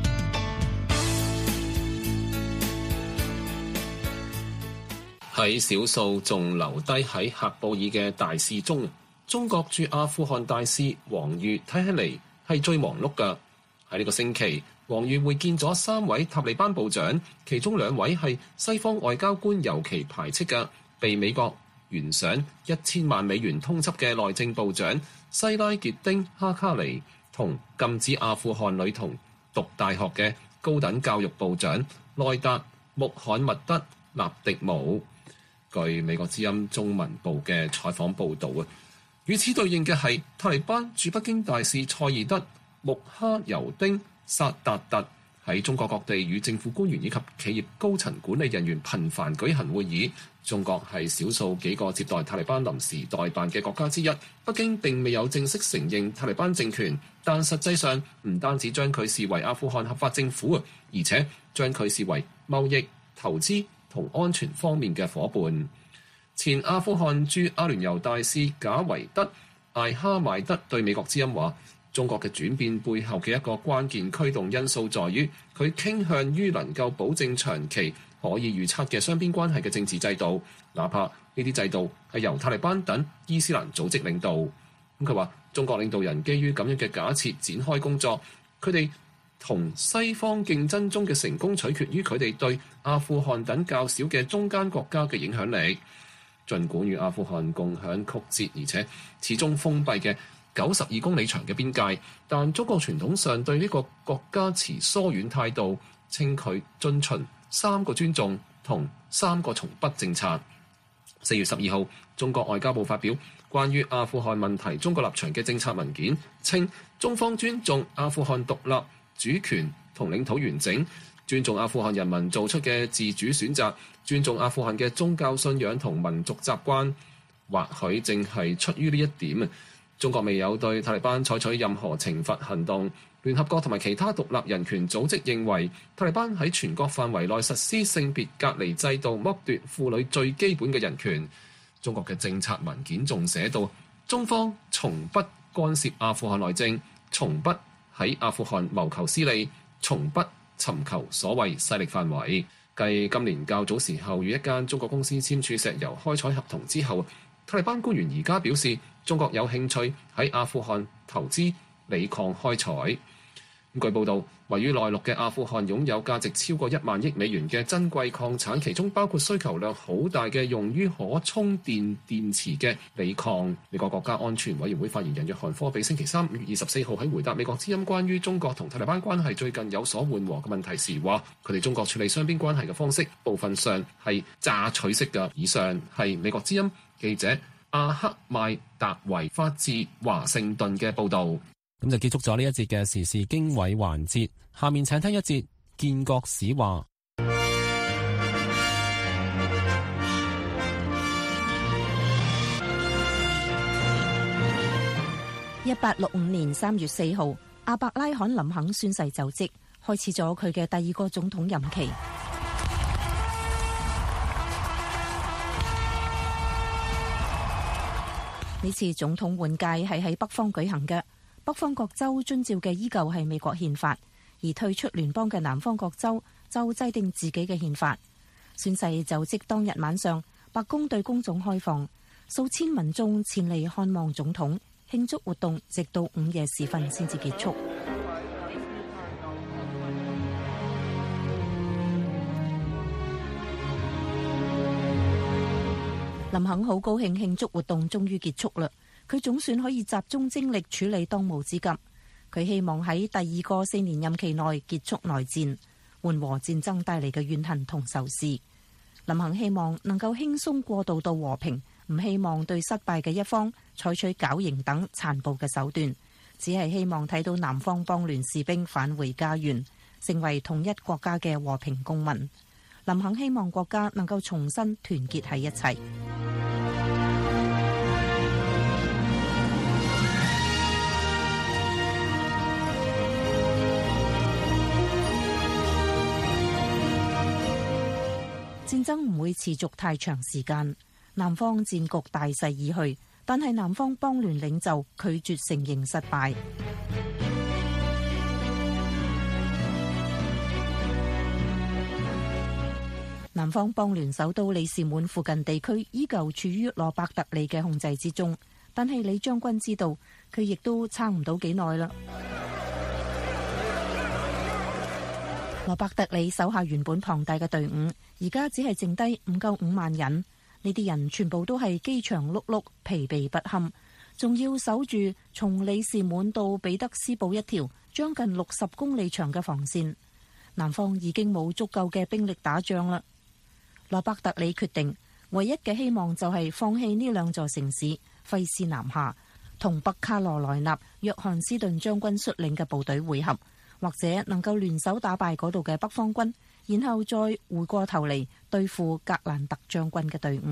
喺少數仲留低喺喀布爾嘅大使中，中國駐阿富汗大使王瑜睇起嚟係最忙碌㗎。喺呢個星期，王瑜會見咗三位塔利班部長，其中兩位係西方外交官尤其排斥嘅，被美國懸賞一千萬美元通緝嘅內政部長西拉傑丁哈卡尼，同禁止阿富汗女童讀大學嘅高等教育部長內達穆罕默德納迪姆。據美國之音中文部嘅採訪報導啊， 與此對應嘅係塔利班駐北京大使塞爾德·穆哈尤丁·薩達特喺中國各地與政府官員以及企業高層管理人員頻繁舉行會議。中國係少數幾個接待塔利班臨時代辦嘅國家之一。北京並未有正式承認塔利班政權，但實際上唔單止將佢視為阿富汗合法政府，而且將佢視為貿易、投資同安全方面嘅夥伴。前阿富汗駐阿聯酋大使賈維德·艾哈邁德對美國之音話：中國嘅轉變背後嘅一個關鍵驅動因素在於佢傾向於能夠保證長期可以預測嘅雙邊關係嘅政治制度，哪怕呢啲制度係由塔利班等伊斯蘭組織領導。咁佢話中國領導人基於咁樣嘅假設展開工作，佢哋同西方競爭中嘅成功取決於佢哋對阿富汗等較小嘅中間國家嘅影響力。儘管與阿富汗共享曲折而且始終封閉嘅九十二公里長嘅邊界，但中國傳統上對呢個國家持疏遠態度，稱佢遵循三個尊重同三個從不政策。四月十二號，中國外交部發表關於阿富汗問題中國立場嘅政策文件，稱中方尊重阿富汗獨立、主權同領土完整，尊重阿富汗人民做出嘅自主選擇，尊重阿富汗嘅宗教信仰同民族習慣。或許正係出於呢一點，中國未有對塔利班採取任何懲罰行動。聯合國同埋其他獨立人權組織認為，塔利班喺全國範圍內實施性別隔離制度，剝奪婦女最基本嘅人權。中國嘅政策文件仲寫到，中方從不干涉阿富汗內政，從不喺阿富汗謀求私利，從不尋求所謂勢力範圍。繼今年較早時候與一間中國公司簽署石油開採合同之後，塔利班官員而家表示，中國有興趣喺阿富汗投資鋰礦開採。據報道，位於內陸嘅阿富汗擁有價值超過一萬億美元嘅珍貴礦產，其中包括需求量好大嘅用於可充電電池嘅鋰礦。美國國家安全委員會發言人約翰科比星期三五月二十四號喺回答美國之音關於中國同塔利班關係最近有所緩和嘅問題時話，佢哋中國處理雙邊關係嘅方式部分上係榨取式嘅。以上係美國之音記者阿克邁達維發自華盛頓嘅報導。 咁就結束咗呢一節嘅時事經緯環節，下面請聽一節建國史話。 一八六五年三月四號，阿伯拉罕林肯宣誓就職，開始咗佢嘅第二個總統任期。呢次總統換屆係喺北方舉行嘅。北方各州遵照嘅依舊係美國憲法，而退出聯邦嘅南方各州就制定自己嘅憲法。宣誓就職當日晚上，白宮對公眾開放，數千民眾前嚟看望總統，慶祝活動直到午夜時分先至結束。林肯好高興慶祝活動終於結束啦。佢總算可以集中精力處理當務之急。佢希望喺第二個四年任期內結束內戰，緩和戰爭帶嚟嘅怨恨同仇視。林肯希望能夠輕鬆過渡到和平，唔希望對失敗嘅一方採取絞刑等殘暴嘅手段，只係希望睇到南方邦聯士兵返回家園，成為統一國家嘅和平公民。林肯希望國家能夠重新團結喺一齊。戰爭唔會持續太長時間，南方戰局大勢已去，但係南方邦聯領袖拒絕承認失敗。南方邦聯首都里士滿附近地區依舊處於羅伯特里嘅控制之中，但係李將軍知道佢亦都撐唔到幾耐啦。羅伯特里手下原本龐大嘅隊伍，而家只係剩低唔夠五萬人。呢啲人全部都係飢腸轆轆、疲憊不堪，仲要守住從里士滿到彼得斯堡一條將近六十公里長嘅防線。南方已經冇足夠嘅兵力打仗啦。羅伯特里決定，唯一嘅希望就係放棄呢兩座城市， 費斯南下，同北卡羅來納約翰斯頓將軍率領嘅部隊會合，或者能夠聯手打敗嗰度嘅北方軍，然後再回過頭嚟對付格蘭特將軍嘅隊伍。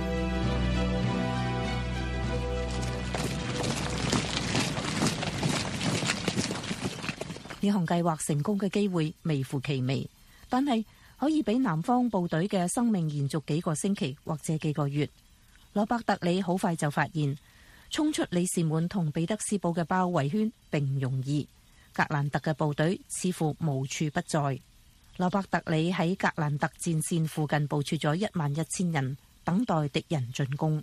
呢項計劃成功嘅機會微乎其微，但係可以俾南方部隊嘅生命延續幾個星期或者幾個月。羅伯特里好快就發現，衝出里士滿同彼得斯堡嘅包圍圈並唔容易。格蘭特嘅部隊似乎無處不在。羅伯特里喺格蘭特戰線附近部署咗一萬一千人，等待敵人進攻。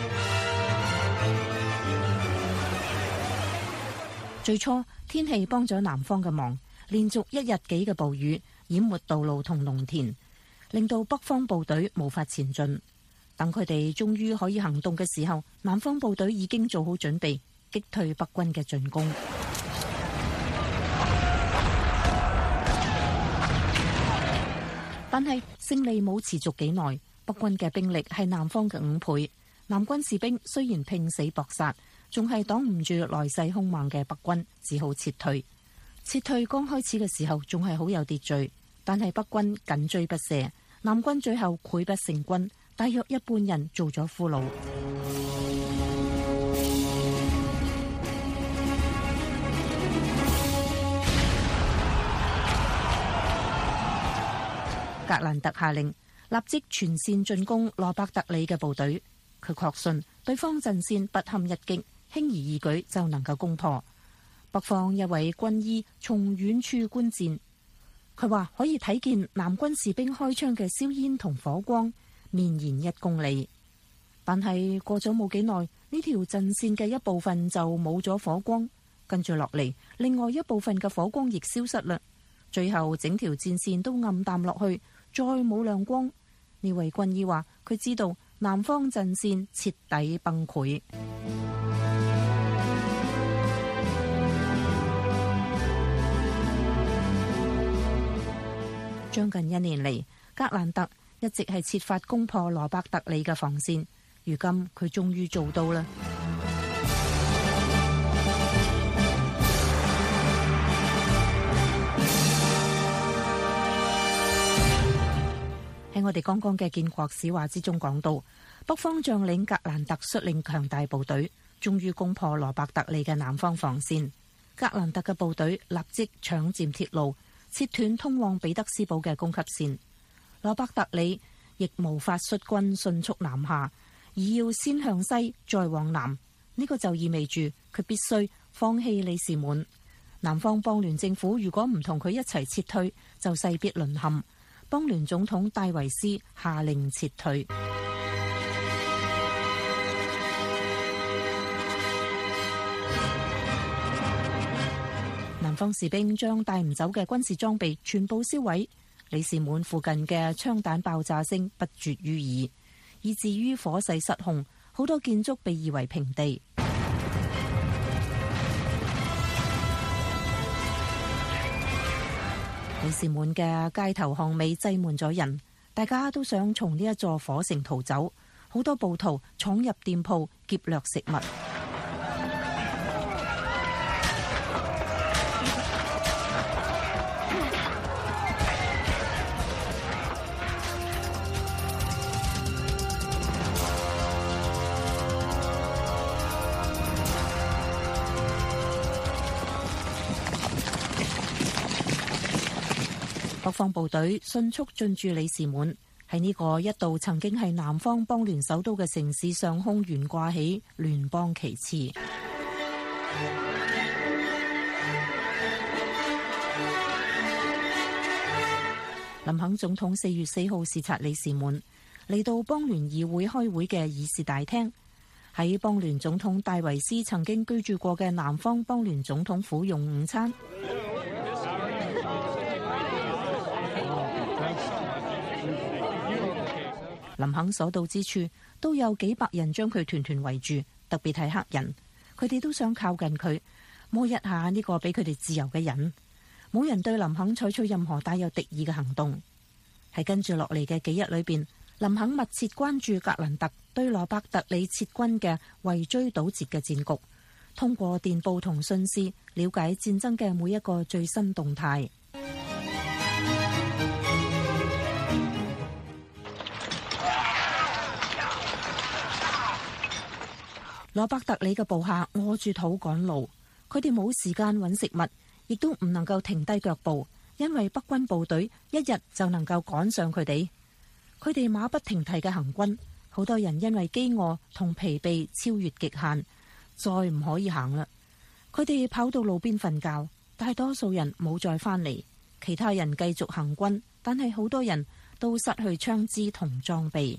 最初天氣幫咗南方嘅忙，連續一日幾嘅暴雨淹沒道路同農田，令到北方部隊無法前進。等佢哋終於可以行動嘅時候，南方部隊已經做好準備，擊退北軍嘅進攻。但係勝利冇持續幾耐，北軍嘅兵力係南方嘅五倍。南軍士兵雖然拼死搏殺，仲係擋唔住來勢兇猛嘅北軍，只好撤退。撤退剛開始嘅時候仲係好有秩序，但係北軍緊追不捨，南軍最後潰不成軍，大約一半人做咗俘虜。格蘭特下令立即全線進攻羅伯特里嘅部隊，佢確信對方陣線不堪一擊，輕而易舉就能夠攻破。北方一位軍醫從遠處觀戰，佢話可以睇見南軍士兵開槍嘅硝煙同火光綿延一公里。但係過咗冇幾耐，呢條陣線嘅一部分就冇咗火光，跟住落嚟，另外一部分嘅火光亦消失啦。最後整條戰線都暗淡落去，再冇亮光。呢位軍醫話佢知道南方陣線徹底崩潰。將近一年嚟，格蘭特一直係設法攻破羅伯特里嘅防線，如今佢終於做到啦。喺我哋剛剛嘅建國史話之中講到，北方將領格蘭特率領強大部隊，終於攻破羅伯特里嘅南方防線。格蘭特嘅部隊立即搶佔鐵路，切斷通往彼得斯堡嘅供給線。羅伯特里亦無法率軍迅速南下，而要先向西再往南。呢、這個就意味住佢必須放棄里士滿。南方邦聯政府如果唔同佢一齊撤退，就勢必淪陷。邦聯總統戴維斯下令撤退。南方士兵將帶唔走嘅軍事裝備全部燒毀，里士滿附近嘅槍彈爆炸聲不絕於耳，以至於火勢失控，好多建築被夷為平地。里士滿嘅街頭巷尾擠滿咗人，大家都想從呢一座火城逃走。好多暴徒闖入店鋪劫掠食物。北方部隊迅速進駐里士滿，喺呢個一度曾經係南方邦聯首都嘅城市上空懸掛起聯邦旗幟。林肯總統四月四號視察里士滿，嚟到邦聯議會開會嘅議事大廳，喺邦聯總統戴維斯曾經居住過嘅南方邦聯總統府用午餐。林肯所到之處，都有幾百人將佢團團圍住，特別係黑人，佢哋都想靠近佢，摸一下呢個俾佢哋自由嘅人。冇人對林肯採取任何帶有敵意嘅行動。喺跟住落嚟嘅幾日裏邊， 林肯密切關注格蘭特對羅伯特里撤軍嘅圍追堵截嘅戰局，通過電報同信使了解戰爭嘅每一個最新動態。羅伯特里嘅部下餓住肚趕路，佢哋冇時間揾食物，亦都唔能夠停低腳步，因為北軍部隊一日就能夠趕上佢哋。佢哋馬不停蹄嘅行軍，好多人因為飢餓同疲憊超越極限，再唔可以行啦。佢哋跑到路邊瞓覺，大多數人冇再返嚟，其他人繼續行軍，但係好多人都失去槍支同裝備。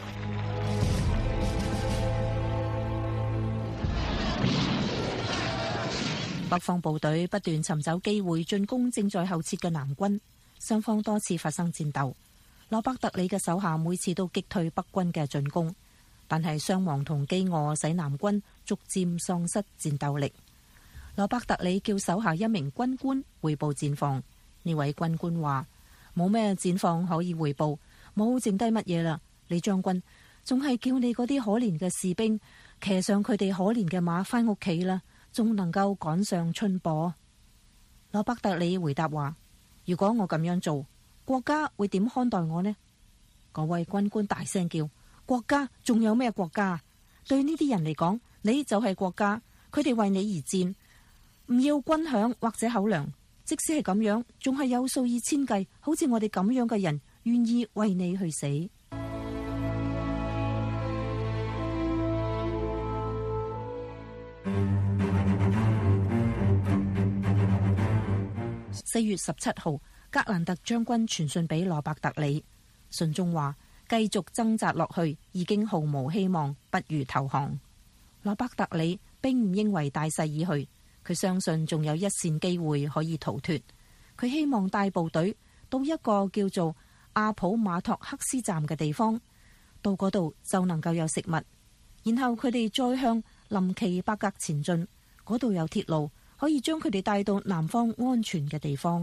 北方部隊不斷尋找機會進攻正在後撤嘅南軍，雙方多次發生戰鬥。羅伯特里嘅手下每次都擊退北軍嘅進攻，但係傷亡同飢餓使南軍逐漸喪失戰鬥力。羅伯特里叫手下一名軍官匯報戰況，呢位軍官話：冇咩戰況可以匯報，冇剩低乜嘢啦。李將軍仲係叫你嗰啲可憐嘅士兵騎上佢哋可憐嘅馬返屋企啦，仲能夠趕上春播。羅伯特里回答話：如果我咁樣做，國家會點看待我呢？嗰位軍官大聲叫：國家？仲有咩國家？對呢啲人嚟講，你就係國家，佢哋為你而戰，唔要軍餉或者口糧，即使係咁樣，仲係有數以千計，好似我哋咁樣嘅人願意為你去死。四月十七號，格蘭特將軍傳信俾羅伯特里，信中話繼續掙扎落去已經毫無希望，不如投降。羅伯特里並唔認為大勢已去，佢相信仲有一線機會可以逃脫。佢希望帶部隊到一個叫做阿普馬托克斯站嘅地方，到嗰度就能夠有食物，然後佢哋再向林奇伯格前進，嗰度有鐵路，可以將佢哋帶到南方安全嘅地方。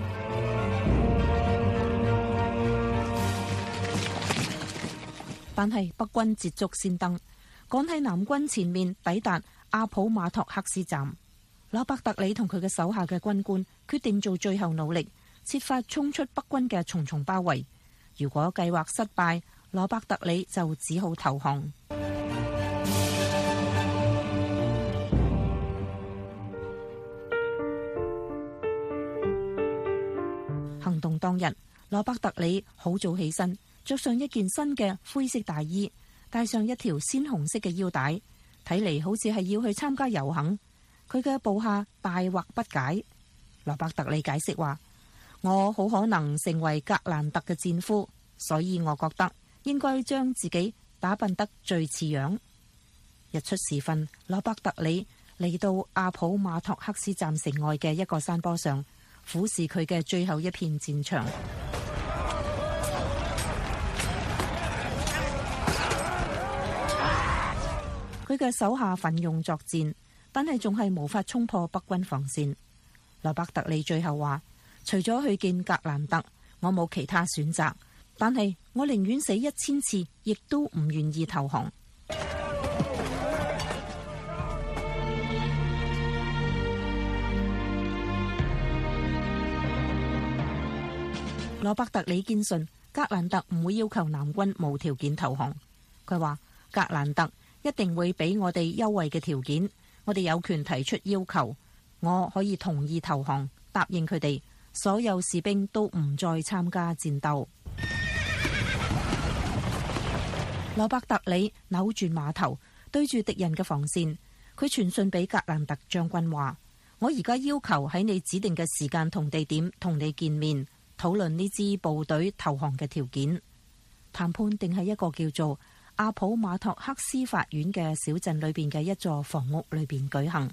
但係北軍捷足先登，趕喺南軍前面抵達阿普馬托克斯站。羅伯特里同佢嘅手下嘅軍官決定做最後努力，設法衝出北軍嘅重重包圍。如果計劃失敗，羅伯特里就只好投降。行動當日，羅伯特里好早起身，着上一件新嘅灰色大衣，戴上一條鮮紅色嘅腰帶，睇嚟好似係要去參加遊行。佢嘅部下大惑不解。羅伯特里解釋話：我好可能成為格蘭特嘅戰俘，所以我覺得應該將自己打扮得最似樣。日出時分，羅伯特里嚟到阿普馬托克斯站城外嘅一個山坡上，俯視佢嘅最後一片戰場。佢嘅手下奮勇作戰，但係仲係無法衝破北軍防線。羅伯特里最後話：除咗去見格蘭特，我冇其他選擇，但係我寧願死一千次，亦都唔願意投降。羅伯特里堅信格蘭特唔會要求南軍無條件投降。佢話格蘭特一定會俾我哋優惠嘅條件，我哋有權提出要求，我可以同意投降，答應佢哋所有士兵都唔再參加戰鬥。羅伯特里扭轉馬頭，對住敵人嘅防線，佢傳訊俾格蘭特將軍話：我而家要求喺你指定嘅時間同地點同你見面，討論呢支部隊投降嘅條件。談判定喺一個叫做阿普馬托克斯法院嘅小鎮裏邊嘅一座房屋裏邊舉行。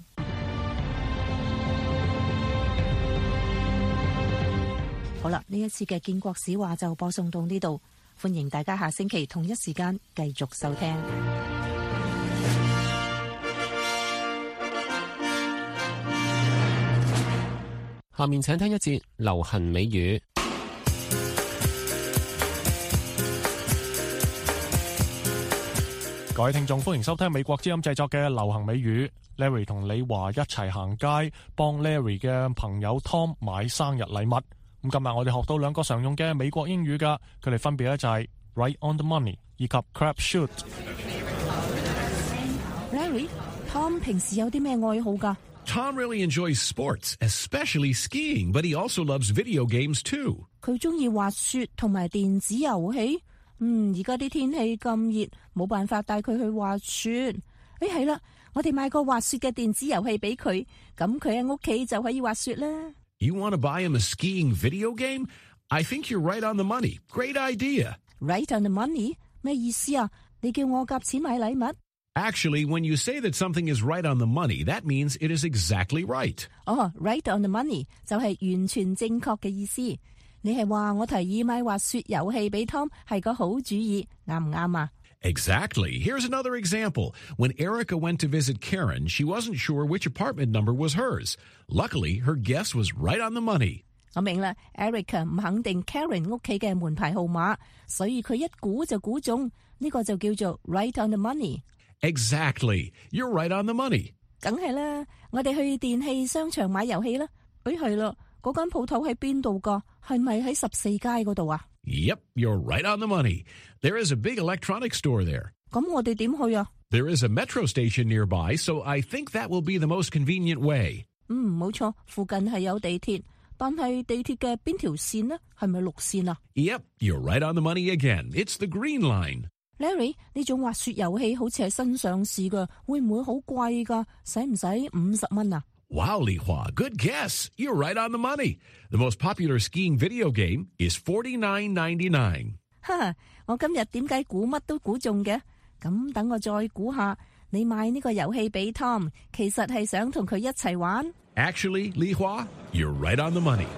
好啦，呢一次嘅建國史話就播送到呢度，歡迎大家下星期同一時間繼續收聽。 下面請聽一節流行美語。 各位聽眾，歡迎收聽美國之音製作嘅流行美語。Larry 同李華一齊行街，幫 Larry 嘅朋友 Tom 買生日禮物。咁今日我哋學到兩個常用嘅美國英語噶，佢哋分別咧就係 right on the money 以及 crap shoot。 Larry，Tom 平時有啲咩愛好噶？ Tom really enjoys sports, especially skiing, but he also loves video games too. 佢中意滑雪同埋電子遊戲。嗯，而家啲天氣咁熱，冇辦法帶佢去滑雪。誒，係啦，我哋買個滑雪嘅電子遊戲俾佢，咁佢喺屋企就可以滑雪啦。 You want to buy him a skiing video game? I think you're right on the money. Great idea. Right on the money? 咩意思啊？你叫我夾錢買禮物？ Actually, when you say that something is right on the money, that means it is exactly right. 哦、oh, right on the money 就係完全正確嘅意思。你係話我提議買滑雪遊戲俾 Tom 係個好主意，啱唔啱啊？ Exactly. Here's another example. When Erica went to visit Karen, she wasn't sure which apartment number was hers. Luckily, her guess was right on the money. 我明啦 ，Erica 唔肯定 Karen 屋企嘅門牌號碼，所以佢一估就估中，呢、這個就叫做 right on the money。 Exactly. You're right on the money. 梗係啦，我哋去電器商場買遊戲啦。誒，係啦，嗰間鋪頭喺邊度噶？係咪喺十四街嗰度啊？ Yep, you're right on the money. There is a big electronics store there. 咁我哋點去啊？ There is a metro station nearby, so I think that will be the most convenient way. 嗯，冇錯，附近係有地鐵，但係地鐵嘅邊條線呢？係咪綠線啊？ Yep, you're right on the money again. It's the green line.Larry， 呢種滑雪遊戲好似係新上市噶，會唔會好貴噶？使唔使五十蚊啊？ Wow, Li Hua, good guess. You're right on the money. The most popular skiing video game is forty-nine ninety-nine. 哈，我今日點解估乜都估中嘅？咁等我再估下，你買呢個遊戲俾 Tom， 其實係想同佢一齊玩。 Actually, Li Hua, you're right on the money.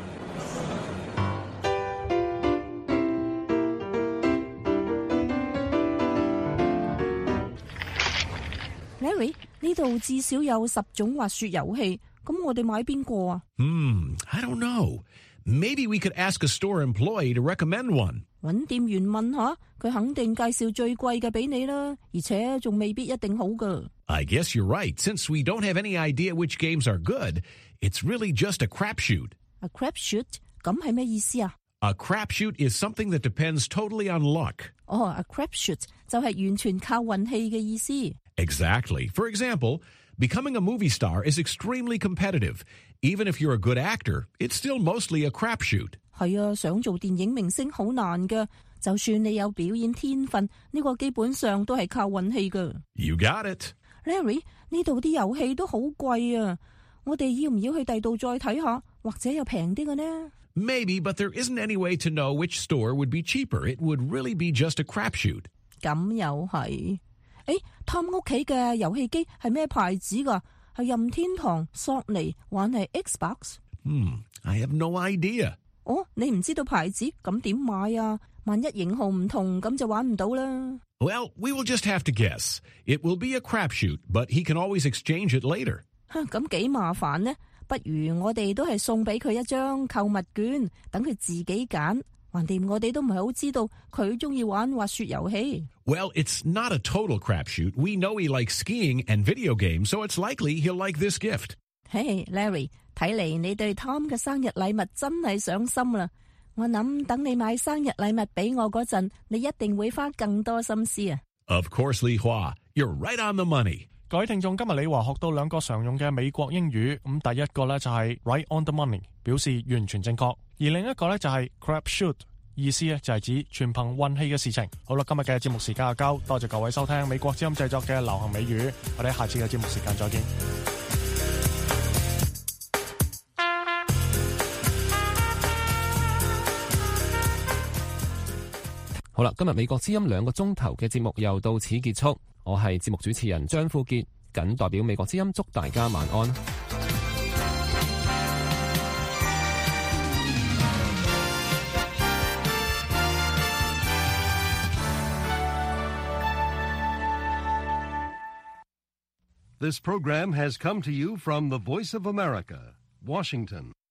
Larry， 呢度至少有十種滑雪遊戲，咁我哋買邊個啊？ Hmm, I don't know. Maybe we could ask a store employee to recommend one. 搵店員問下，佢肯定介紹最貴嘅俾你啦，而且仲未必一定好噶。 I guess you're right. Since we don't have any idea which games are good, it's really just a crapshoot. A crapshoot？ 咁係咩意思啊？ A crapshoot is something that depends totally on luck. 哦、oh, a crapshoot 就係完全靠運氣嘅意思。 Exactly. For example, becoming a movie star is extremely competitive. Even if you're a good actor, it's still mostly a crapshoot. 係啊，想做電影明星好難㗎，就算你有表演天分，呢個基本上都係靠運氣㗎。 You got it. Larry， 呢度啲遊戲都好貴啊，我哋要唔要去第度再睇下，或者有平啲嘅呢？ Maybe, but there isn't any way to know which store would be cheaper. It would really be just a crapshoot. 咁又係。誒 Tom 屋企嘅遊戲機係咩牌子㗎？係任天堂、索尼，還係 Xbox？ Hmm, I have no idea. 哦，你唔知道牌子，咁點買啊？萬一型號唔同，咁就玩唔到啦。 Well, we will just have to guess. It will be a crapshoot, but he can always exchange it later. 咁幾麻煩呢？不如我哋都係送俾佢一張購物券，等佢自己揀。橫掂我哋都唔係好知道佢中意玩滑雪遊戲。 Well, it's not a total crapshoot. We know he likes skiing and video games, so it's likely he'll like this gift. Hey, Larry， 睇嚟你對 Tom 嘅生日禮物真係上心啦。我諗等你買生日禮物俾我嗰陣，你一定會花更多心思啊。 Of course, Li Hua, you're right on the money. 各位聽眾，今日李華學到兩個常用嘅美國英語，咁第一個呢就係 right on the money， 表示完全正確，而另一個呢就係 crapshoot， 意思呢就係指全憑運氣嘅事情。好啦，今日嘅節目時間就夠，多謝各位收聽美國之音製作嘅流行美語，我哋下次嘅節目時間再見。 好啦，今日美國之音兩個鐘頭嘅節目又到此結束。我係節目主持人張富傑，謹代表美國之音祝大家晚安。 This program has come to you from the Voice of America, Washington.